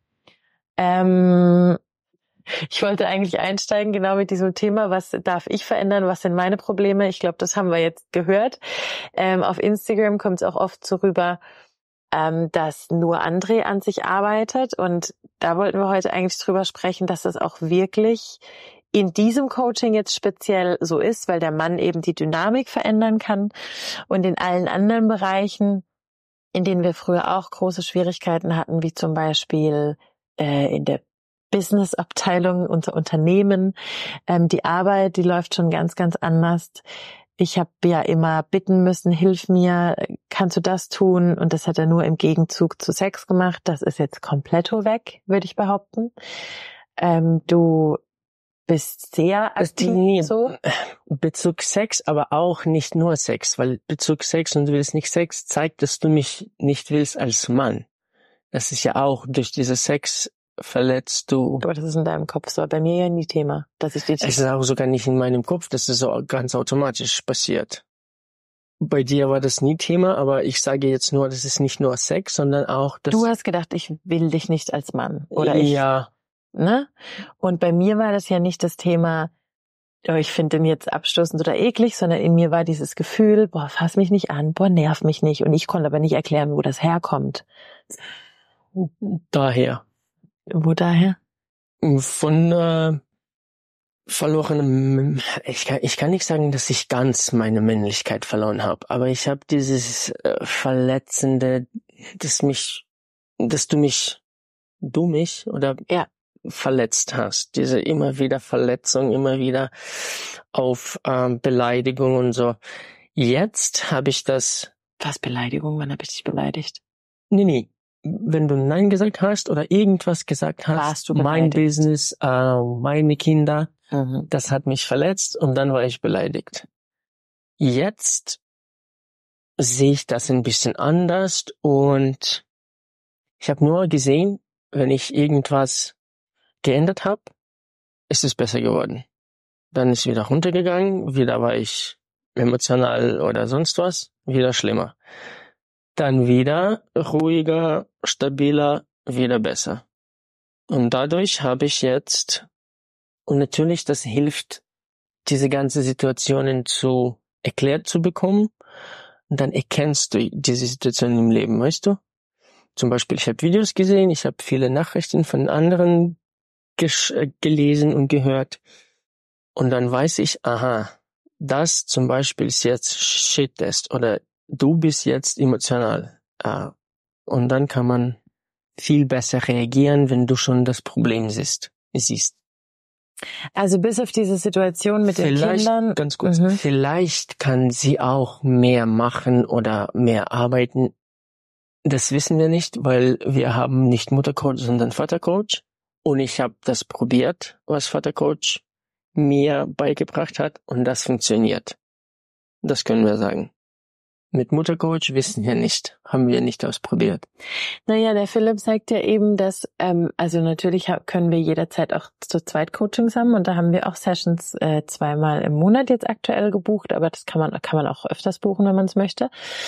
Ich wollte eigentlich einsteigen genau mit diesem Thema, was darf ich verändern, was sind meine Probleme? Ich glaube, das haben wir jetzt gehört. Auf Instagram kommt es auch oft so rüber, dass nur André an sich arbeitet und da wollten wir heute eigentlich drüber sprechen, dass das auch wirklich in diesem Coaching jetzt speziell so ist, weil der Mann eben die Dynamik verändern kann und in allen anderen Bereichen, in denen wir früher auch große Schwierigkeiten hatten, wie zum Beispiel in der Business-Abteilung, unser Unternehmen, die Arbeit, die läuft schon ganz, ganz anders. Ich habe ja immer bitten müssen, hilf mir, kannst du das tun? Und das hat er nur im Gegenzug zu Sex gemacht. Das ist jetzt komplett weg, würde ich behaupten. Du bist sehr aktiv so. Bezug Sex, aber auch nicht nur Sex, weil Bezug Sex und du willst nicht Sex zeigt, dass du mich nicht willst als Mann. Das ist ja auch durch diese Sex verletzt du. Aber das ist in deinem Kopf so, bei mir ja nie Thema, dass ich Es ist auch sogar nicht in meinem Kopf, das ist so ganz automatisch passiert. Bei dir war das nie Thema, aber ich sage jetzt nur, das ist nicht nur Sex, sondern auch das. Du hast gedacht, ich will dich nicht als Mann, oder ich? Ja. Ne? Und bei mir war das ja nicht das Thema, oh, ich finde den jetzt abstoßend oder eklig, sondern in mir war dieses Gefühl, boah, fass mich nicht an, boah, nerv mich nicht. Und ich konnte aber nicht erklären, wo das herkommt. Daher. Wo daher? Von verlorenem, ich kann nicht sagen, dass ich ganz meine Männlichkeit verloren habe, aber ich habe dieses Verletzende, dass du mich oder ja. verletzt hast. Diese immer wieder Verletzung, immer wieder auf Beleidigung und so. Jetzt habe ich das... Was Beleidigung? Wann habe ich dich beleidigt? Nee. Wenn du Nein gesagt hast oder irgendwas gesagt hast, mein Business, meine Kinder, das hat mich verletzt und dann war ich beleidigt. Jetzt sehe ich das ein bisschen anders und ich habe nur gesehen, wenn ich irgendwas geändert habe, ist es besser geworden. Dann ist wieder runtergegangen, wieder war ich emotional oder sonst was, wieder schlimmer. Dann wieder ruhiger, stabiler, wieder besser. Und dadurch habe ich jetzt, und natürlich das hilft, diese ganze Situationen erklärt zu bekommen, und dann erkennst du diese Situation im Leben, weißt du? Zum Beispiel, ich habe Videos gesehen, ich habe viele Nachrichten von anderen gelesen und gehört. Und dann weiß ich, aha, das zum Beispiel ist jetzt Shit-Test oder du bist jetzt emotional. Und dann kann man viel besser reagieren, wenn du schon das Problem siehst. Also bis auf diese Situation mit den Kindern. Ganz kurz, vielleicht kann sie auch mehr machen oder mehr arbeiten. Das wissen wir nicht, weil wir haben nicht Muttercoach, sondern Vatercoach. Und ich habe das probiert, was Vatercoach mir beigebracht hat. Und das funktioniert. Das können wir sagen. Mit Muttercoach wissen wir nicht, haben wir nicht ausprobiert. Naja, der Philipp sagt ja eben, dass, also natürlich können wir jederzeit auch zu zweit Coachings haben und da haben wir auch Sessions 2-mal im Monat jetzt aktuell gebucht, aber das kann man auch öfters buchen, wenn man es möchte.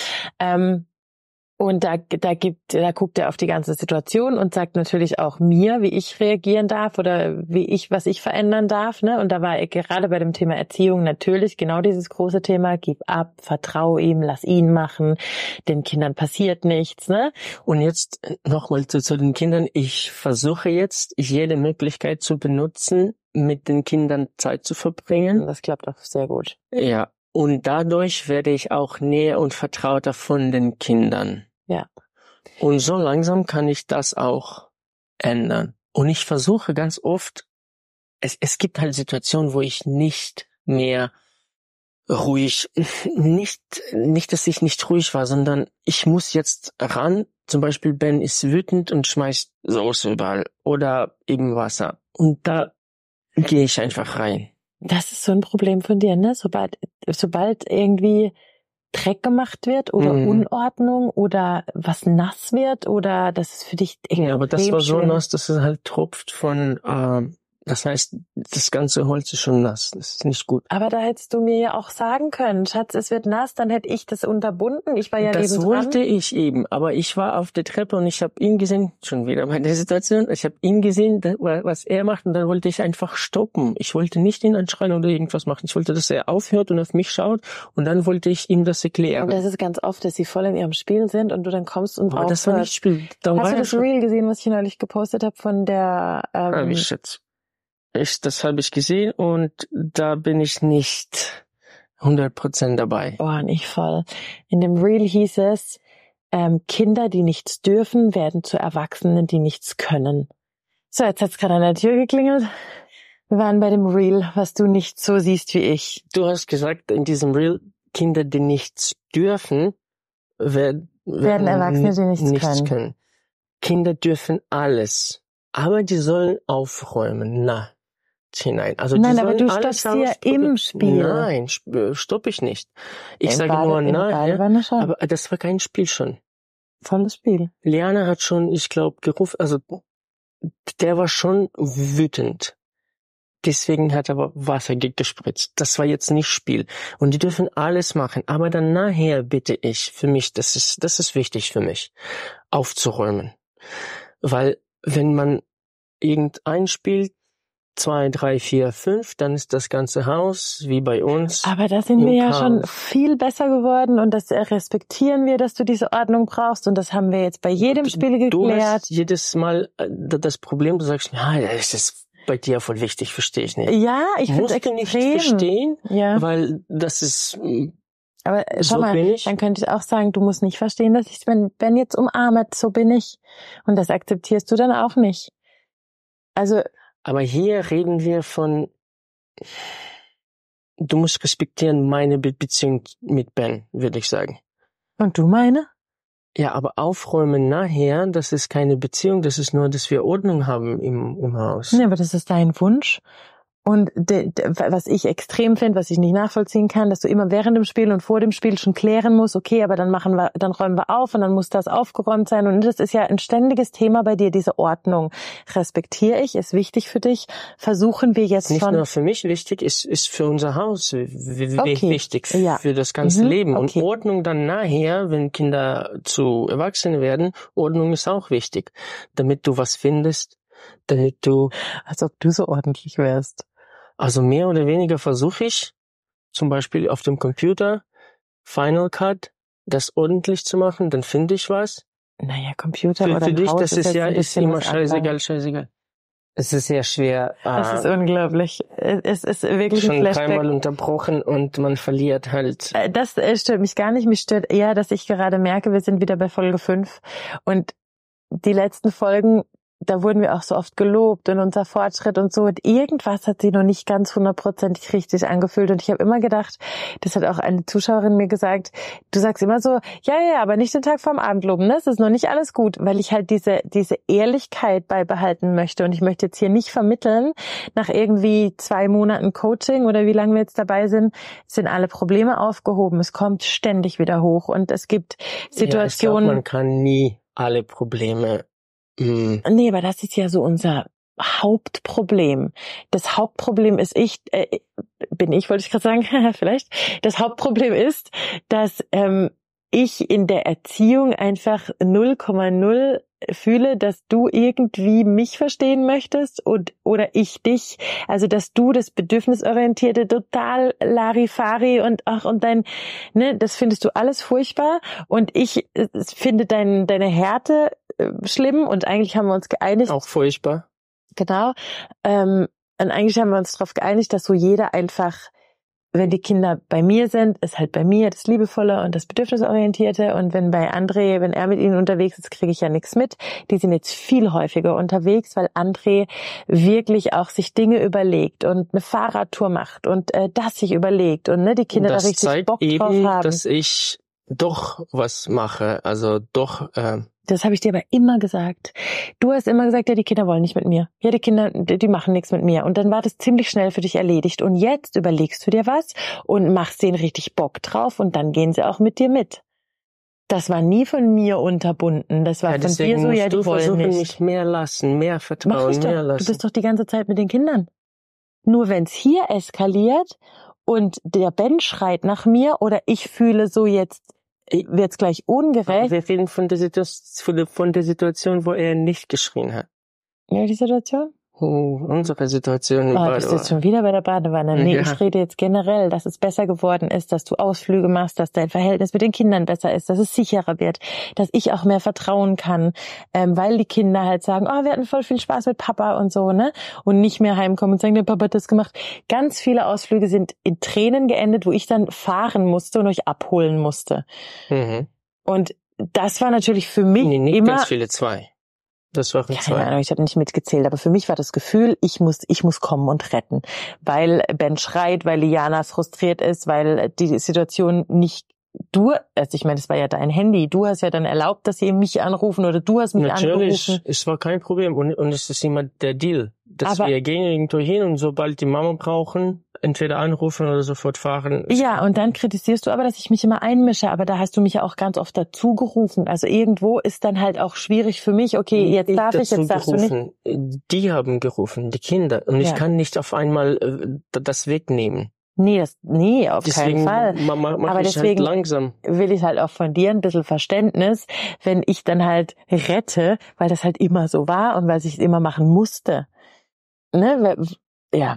Und da guckt er auf die ganze Situation und sagt natürlich auch mir, wie ich reagieren darf oder was ich verändern darf, ne? Und da war er gerade bei dem Thema Erziehung natürlich genau dieses große Thema, gib ab, vertrau ihm, lass ihn machen, den Kindern passiert nichts, ne? Und jetzt nochmal zu den Kindern. Ich versuche jetzt, jede Möglichkeit zu benutzen, mit den Kindern Zeit zu verbringen. Das klappt auch sehr gut. Ja. Und dadurch werde ich auch näher und vertrauter von den Kindern. Ja. Und so langsam kann ich das auch ändern. Und ich versuche ganz oft, es gibt halt Situationen, wo ich nicht mehr ruhig, nicht, dass ich nicht ruhig war, sondern ich muss jetzt ran. Zum Beispiel Ben ist wütend und schmeißt Soße überall oder eben Wasser. Und da gehe ich einfach rein. Das ist so ein Problem von dir, ne? Sobald irgendwie Dreck gemacht wird oder Unordnung oder was nass wird oder das ist für dich extrem Ja, aber das war so schlimm. nass, dass es halt tropft von, das heißt, das ganze Holz ist schon nass. Das ist nicht gut. Aber da hättest du mir ja auch sagen können, Schatz, es wird nass, dann hätte ich das unterbunden. Ich war ja Das nebendran. wollte ich eben, aber ich war auf der Treppe und ich habe ihn gesehen, schon wieder bei der Situation, ich habe ihn gesehen, was er macht und dann wollte ich einfach stoppen. Ich wollte nicht ihn anschreien oder irgendwas machen. Ich wollte, dass er aufhört und auf mich schaut und dann wollte ich ihm das erklären. Und das ist ganz oft, dass sie voll in ihrem Spiel sind und du dann kommst und aber das war nicht Spiel. Hast du das Reel gesehen, was ich neulich gepostet habe von der... Hab ich jetzt. Das habe ich gesehen und da bin ich nicht 100% dabei. Oh, nicht voll. In dem Reel hieß es, Kinder, die nichts dürfen, werden zu Erwachsenen, die nichts können. So, jetzt hat's gerade an der Tür geklingelt. Wir waren bei dem Reel, was du nicht so siehst wie ich. Du hast gesagt, in diesem Reel, Kinder, die nichts dürfen, werden Erwachsene, die nichts können. Kinder dürfen alles, aber die sollen aufräumen. Hinein. Also nein, aber du stoppst ja im Spiel. Nein, stopp ich nicht. Ich sage nur nein, aber das war kein Spiel schon. Volles Spiel. Liana hat schon, ich glaube, gerufen, also der war schon wütend. Deswegen hat er Wasser gespritzt. Das war jetzt nicht Spiel. Und die dürfen alles machen. Aber dann nachher bitte ich, für mich, das ist wichtig für mich, aufzuräumen. Weil wenn man irgendein spielt, 2, 3, 4, 5, dann ist das ganze Haus wie bei uns. Aber da sind wir ja schon viel besser geworden und das respektieren wir, dass du diese Ordnung brauchst und das haben wir jetzt bei jedem Spiel geklärt. Du hast jedes Mal das Problem, du sagst, ja, das ist bei dir voll wichtig, verstehe ich nicht. Ja, ich finde es extrem. Musst du nicht verstehen, ja. Weil das ist... Aber schau mal, dann könnte ich auch sagen, du musst nicht verstehen, dass ich Ben jetzt umarme, so bin ich. Und das akzeptierst du dann auch nicht. Also... Aber hier reden wir von, du musst respektieren meine Beziehung mit Ben, würde ich sagen. Und du meine? Ja, aber aufräumen nachher, das ist keine Beziehung, das ist nur, dass wir Ordnung haben im Haus. Ja, aber das ist dein Wunsch. Und was ich extrem finde, was ich nicht nachvollziehen kann, dass du immer während dem Spiel und vor dem Spiel schon klären musst, okay, aber dann räumen wir auf und dann muss das aufgeräumt sein. Und das ist ja ein ständiges Thema bei dir, diese Ordnung. Respektiere ich, ist wichtig für dich. Versuchen wir jetzt nicht schon... Nicht nur für mich wichtig, ist für unser Haus wichtig, für das ganze Leben. Und Ordnung dann nachher, wenn Kinder zu Erwachsenen werden, Ordnung ist auch wichtig. Damit du was findest, damit du... Als ob du so ordentlich wärst. Also mehr oder weniger versuche ich, zum Beispiel auf dem Computer, Final Cut, das ordentlich zu machen, dann finde ich was. Naja, Computer für oder dich, Haus das ist immer scheißegal. Es ist sehr schwer. Das ist unglaublich. Es ist wirklich schon ein Flashback. Dreimal unterbrochen und man verliert halt. Das stört mich gar nicht. Mich stört eher, dass ich gerade merke, wir sind wieder bei Folge 5 und die letzten Folgen, da wurden wir auch so oft gelobt und unser Fortschritt und so. Und irgendwas hat sie noch nicht ganz 100% richtig angefühlt. Und ich habe immer gedacht, das hat auch eine Zuschauerin mir gesagt, du sagst immer so, ja, aber nicht den Tag vorm Abend loben, ne? Es ist noch nicht alles gut, weil ich halt diese Ehrlichkeit beibehalten möchte. Und ich möchte jetzt hier nicht vermitteln, nach irgendwie 2 Monaten Coaching oder wie lange wir jetzt dabei sind alle Probleme aufgehoben. Es kommt ständig wieder hoch und es gibt Situationen. Man kann nie alle Probleme. Nee, aber das ist ja so unser Hauptproblem. Das Hauptproblem ist wollte ich gerade sagen, vielleicht. Das Hauptproblem ist, dass ich in der Erziehung einfach 0,0 fühle, dass du irgendwie mich verstehen möchtest oder ich dich. Also, dass du das Bedürfnisorientierte total Larifari und dein, ne, das findest du alles furchtbar und ich finde deine Härte schlimm und eigentlich haben wir uns geeinigt. Auch furchtbar. Genau. Und eigentlich haben wir uns darauf geeinigt, dass so jeder einfach, wenn die Kinder bei mir sind, ist halt bei mir das Liebevolle und das Bedürfnisorientierte. Und wenn bei André, wenn er mit ihnen unterwegs ist, kriege ich ja nichts mit. Die sind jetzt viel häufiger unterwegs, weil André wirklich auch sich Dinge überlegt und eine Fahrradtour macht und das sich überlegt und ne, die Kinder da richtig Bock drauf haben. Dass ich doch was mache, also doch. Das habe ich dir aber immer gesagt. Du hast immer gesagt, ja, die Kinder wollen nicht mit mir. Ja, die Kinder, die machen nichts mit mir. Und dann war das ziemlich schnell für dich erledigt. Und jetzt überlegst du dir was und machst denen richtig Bock drauf und dann gehen sie auch mit dir mit. Das war nie von mir unterbunden. Das war von dir so, ja, die wollen nicht. Mich mehr lassen, mehr Vertrauen, mehr lassen. Du bist doch die ganze Zeit mit den Kindern. Nur wenn es hier eskaliert und der Ben schreit nach mir oder ich fühle so jetzt, wird's gleich ungerecht. Wir reden von der Situation, wo er nicht geschrien hat. Ja, die Situation? Unsere Situation. Oh, bist du jetzt schon wieder bei der Badewanne? Nee, ja. Ich rede jetzt generell, dass es besser geworden ist, dass du Ausflüge machst, dass dein Verhältnis mit den Kindern besser ist, dass es sicherer wird, dass ich auch mehr vertrauen kann, weil die Kinder halt sagen, oh, wir hatten voll viel Spaß mit Papa und so, ne? Und nicht mehr heimkommen und sagen, der Papa hat das gemacht. Ganz viele Ausflüge sind in Tränen geendet, wo ich dann fahren musste und euch abholen musste. Mhm. Und das war natürlich für mich nicht immer... ganz viele, 2. Das waren 2. Keine Ahnung, ich habe nicht mitgezählt, aber für mich war das Gefühl, ich muss kommen und retten, weil Ben schreit, weil Liana frustriert ist, weil die Situation nicht ich meine, das war ja dein Handy, du hast ja dann erlaubt, dass sie mich anrufen oder du hast mich angerufen. Natürlich, es war kein Problem und es ist immer der Deal, dass wir gehen irgendwo hin und sobald die Mama brauchen, entweder anrufen oder sofort fahren. Ja, und dann kritisierst du aber, dass ich mich immer einmische, aber da hast du mich ja auch ganz oft dazu gerufen. Also irgendwo ist dann halt auch schwierig für mich, okay, jetzt darf ich, jetzt darfst du nicht. Die haben gerufen, die Kinder, und ich kann nicht auf einmal das wegnehmen. Nee, auf keinen Fall. Aber deswegen halt langsam. Will ich halt auch von dir ein bisschen Verständnis, wenn ich dann halt rette, weil das halt immer so war und weil ich es immer machen musste. Ne? Ja.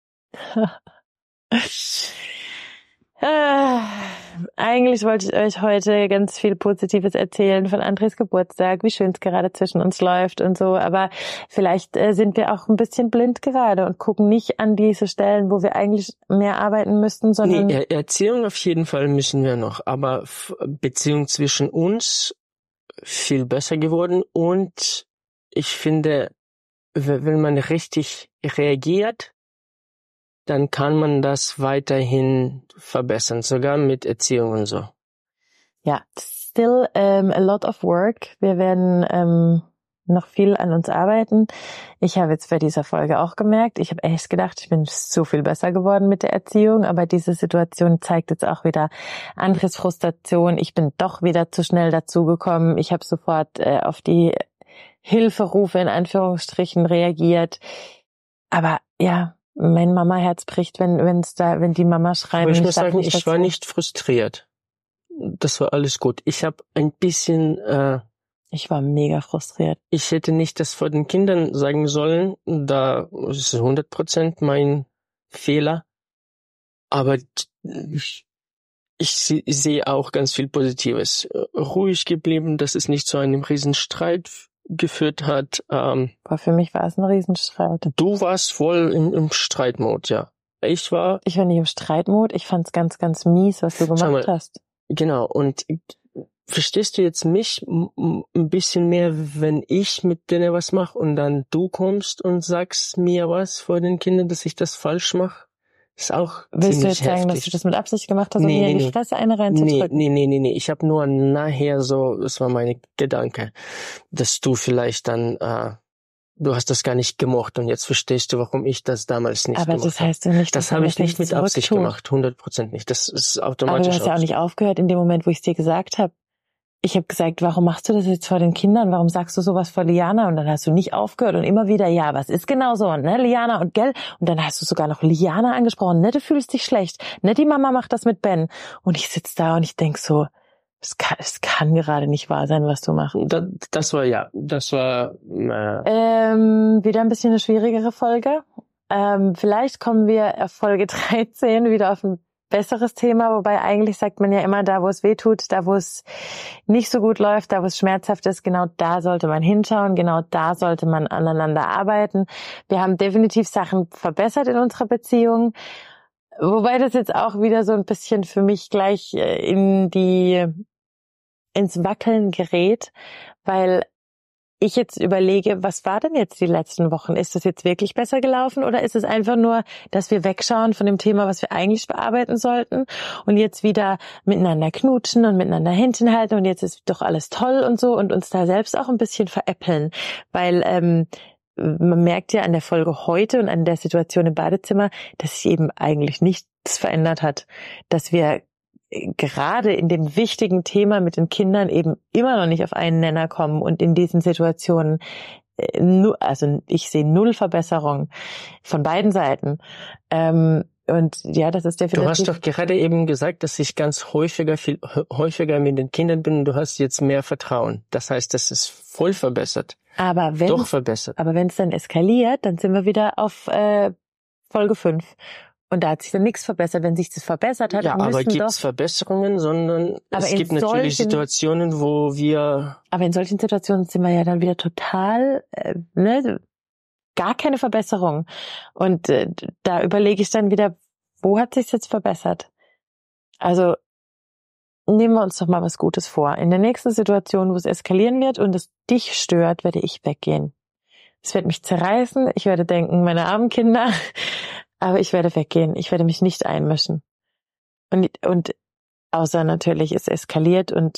Eigentlich wollte ich euch heute ganz viel Positives erzählen von Andres Geburtstag, wie schön es gerade zwischen uns läuft und so, aber vielleicht sind wir auch ein bisschen blind gerade und gucken nicht an diese Stellen, wo wir eigentlich mehr arbeiten müssten, sondern... Nee, Erziehung auf jeden Fall müssen wir noch, aber Beziehung zwischen uns viel besser geworden und ich finde, wenn man richtig reagiert, dann kann man das weiterhin verbessern, sogar mit Erziehung und so. Ja, still a lot of work. Wir werden noch viel an uns arbeiten. Ich habe jetzt bei dieser Folge auch gemerkt, ich habe echt gedacht, ich bin so viel besser geworden mit der Erziehung, aber diese Situation zeigt jetzt auch wieder Andres Frustration. Ich bin doch wieder zu schnell dazugekommen. Ich habe sofort auf die Hilferufe in Anführungsstrichen reagiert. Aber ja, mein Mama-Herz bricht, wenn die Mama schreien. Aber ich muss sagen, ich war nicht frustriert. Das war alles gut. Ich habe ein bisschen... ich war mega frustriert. Ich hätte nicht das vor den Kindern sagen sollen. Da ist 100% mein Fehler. Aber ich sehe auch ganz viel Positives. Ruhig geblieben, dass es nicht zu einem Riesenstreit geführt hat. Aber für mich war es ein Riesenstreit. Du warst voll im Streitmod, ja. Ich war nicht im Streitmod. Ich fand's ganz, ganz mies, was du gemacht hast. Genau. Und verstehst du jetzt mich ein bisschen mehr, wenn ich mit denen was mache und dann du kommst und sagst mir was vor den Kindern, dass ich das falsch mache? Ist auch Willst du jetzt ziemlich sagen, dass heftig. du das mit Absicht gemacht hast, um mir in die Fresse eine reinzudrücken? Nee. Ich habe nur nachher so, das war meine Gedanke, dass du vielleicht dann, du hast das gar nicht gemocht und jetzt verstehst du, warum ich das damals nicht gemacht habe. Aber das heißt ja nicht, das habe ich nicht mit Absicht gemacht, 100% nicht. Das ist automatisch. Aber du hast ja auch nicht aufgehört in dem Moment, wo ich es dir gesagt habe. Ich habe gesagt, warum machst du das jetzt vor den Kindern? Warum sagst du sowas vor Liana? Und dann hast du nicht aufgehört und immer wieder, ja, was ist genau so, ne, Liana und gell? Und dann hast du sogar noch Liana angesprochen, ne, du fühlst dich schlecht, ne, die Mama macht das mit Ben. Und ich sitz da und ich denk so, es kann gerade nicht wahr sein, was du machst. Das war wieder ein bisschen eine schwierigere Folge. Vielleicht kommen wir auf Folge 13 wieder auf ein besseres Thema, wobei eigentlich sagt man ja immer, da wo es weh tut, da wo es nicht so gut läuft, da wo es schmerzhaft ist, genau da sollte man hinschauen, genau da sollte man aneinander arbeiten. Wir haben definitiv Sachen verbessert in unserer Beziehung, wobei das jetzt auch wieder so ein bisschen für mich gleich ins Wackeln gerät, weil ich jetzt überlege, was war denn jetzt die letzten Wochen? Ist das jetzt wirklich besser gelaufen oder ist es einfach nur, dass wir wegschauen von dem Thema, was wir eigentlich bearbeiten sollten und jetzt wieder miteinander knutschen und miteinander Händchen halten und jetzt ist doch alles toll und so und uns da selbst auch ein bisschen veräppeln, weil man merkt ja an der Folge heute und an der Situation im Badezimmer, dass sich eben eigentlich nichts verändert hat, dass wir gerade in dem wichtigen Thema mit den Kindern eben immer noch nicht auf einen Nenner kommen und in diesen Situationen, also ich sehe null Verbesserung von beiden Seiten. Und ja, das ist definitiv. Du hast doch gerade eben gesagt, dass ich viel häufiger mit den Kindern bin und du hast jetzt mehr Vertrauen. Das heißt, das ist voll verbessert. Aber wenn es dann eskaliert, dann sind wir wieder auf Folge 5. Und da hat sich dann nichts verbessert. Wenn sich das verbessert hat, ja, aber gibt es Verbesserungen, sondern es gibt natürlich Situationen, wo wir... Aber in solchen Situationen sind wir ja dann wieder total, gar keine Verbesserung. Und da überlege ich dann wieder, wo hat sich jetzt verbessert? Also nehmen wir uns doch mal was Gutes vor. In der nächsten Situation, wo es eskalieren wird und es dich stört, werde ich weggehen. Es wird mich zerreißen. Ich werde denken, meine armen Kinder... Aber ich werde weggehen. Ich werde mich nicht einmischen. Und außer natürlich, es eskaliert und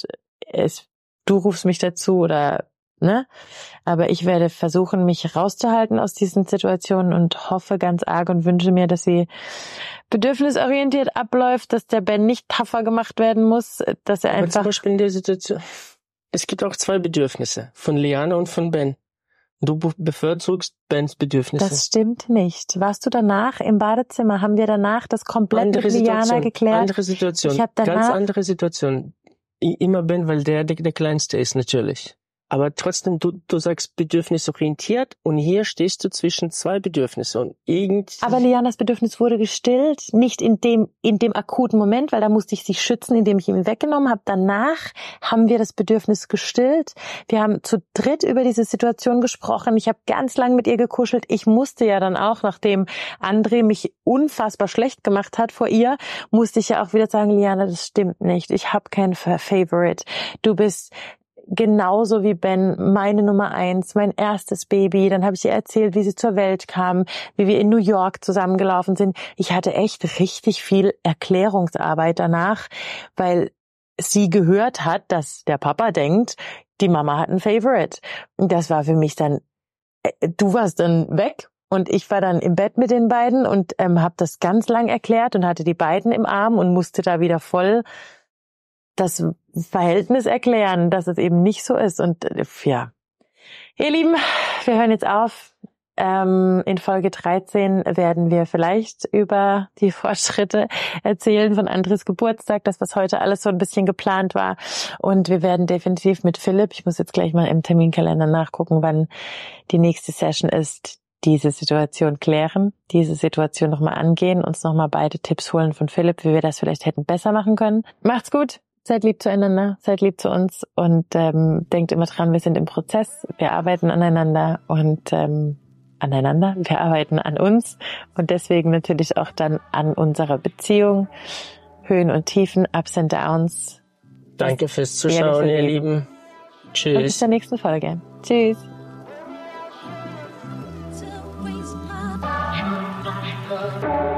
du rufst mich dazu oder, ne? Aber ich werde versuchen, mich rauszuhalten aus diesen Situationen und hoffe ganz arg und wünsche mir, dass sie bedürfnisorientiert abläuft, dass der Ben nicht tougher gemacht werden muss, dass er einfach... Aber zum Beispiel in der Situation, es gibt auch 2 Bedürfnisse, von Liana und von Ben. Du bevorzugst Bens Bedürfnisse. Das stimmt nicht. Warst du danach im Badezimmer? Haben wir danach das komplett mit Liana geklärt? Andere Situation. Ganz andere Situation. Immer Ben, weil der Kleinste ist natürlich. Aber trotzdem, du sagst bedürfnisorientiert und hier stehst du zwischen 2 Bedürfnissen und Aber Lianas Bedürfnis wurde gestillt, nicht in dem akuten Moment, weil da musste ich sie schützen, indem ich ihn weggenommen habe. Danach haben wir das Bedürfnis gestillt. Wir haben zu dritt über diese Situation gesprochen. Ich habe ganz lang mit ihr gekuschelt. Ich musste ja dann auch, nachdem André mich unfassbar schlecht gemacht hat vor ihr, musste ich ja auch wieder sagen, Liana, das stimmt nicht. Ich habe keinen Favorite. Du bist genauso wie Ben, meine Nummer 1, mein erstes Baby. Dann habe ich ihr erzählt, wie sie zur Welt kam, wie wir in New York zusammengelaufen sind. Ich hatte echt richtig viel Erklärungsarbeit danach, weil sie gehört hat, dass der Papa denkt, die Mama hat einen Favorite. Und das war für mich dann, du warst dann weg und ich war dann im Bett mit den beiden und habe das ganz lang erklärt und hatte die beiden im Arm und musste da wieder voll das Verhältnis erklären, dass es eben nicht so ist. Und ja, ihr Lieben, wir hören jetzt auf. In Folge 13 werden wir vielleicht über die Fortschritte erzählen von Andres Geburtstag, das was heute alles so ein bisschen geplant war. Und wir werden definitiv mit Philipp, ich muss jetzt gleich mal im Terminkalender nachgucken, wann die nächste Session ist, diese Situation klären, diese Situation nochmal angehen, uns nochmal beide Tipps holen von Philipp, wie wir das vielleicht hätten besser machen können. Macht's gut! Seid lieb zueinander, seid lieb zu uns und denkt immer dran, wir sind im Prozess, wir arbeiten aneinander und wir arbeiten an uns und deswegen natürlich auch dann an unserer Beziehung. Höhen und Tiefen, Ups and Downs. Danke fürs Zuschauen, ihr Lieben. Tschüss. Und bis zur nächsten Folge. Tschüss. Thank you.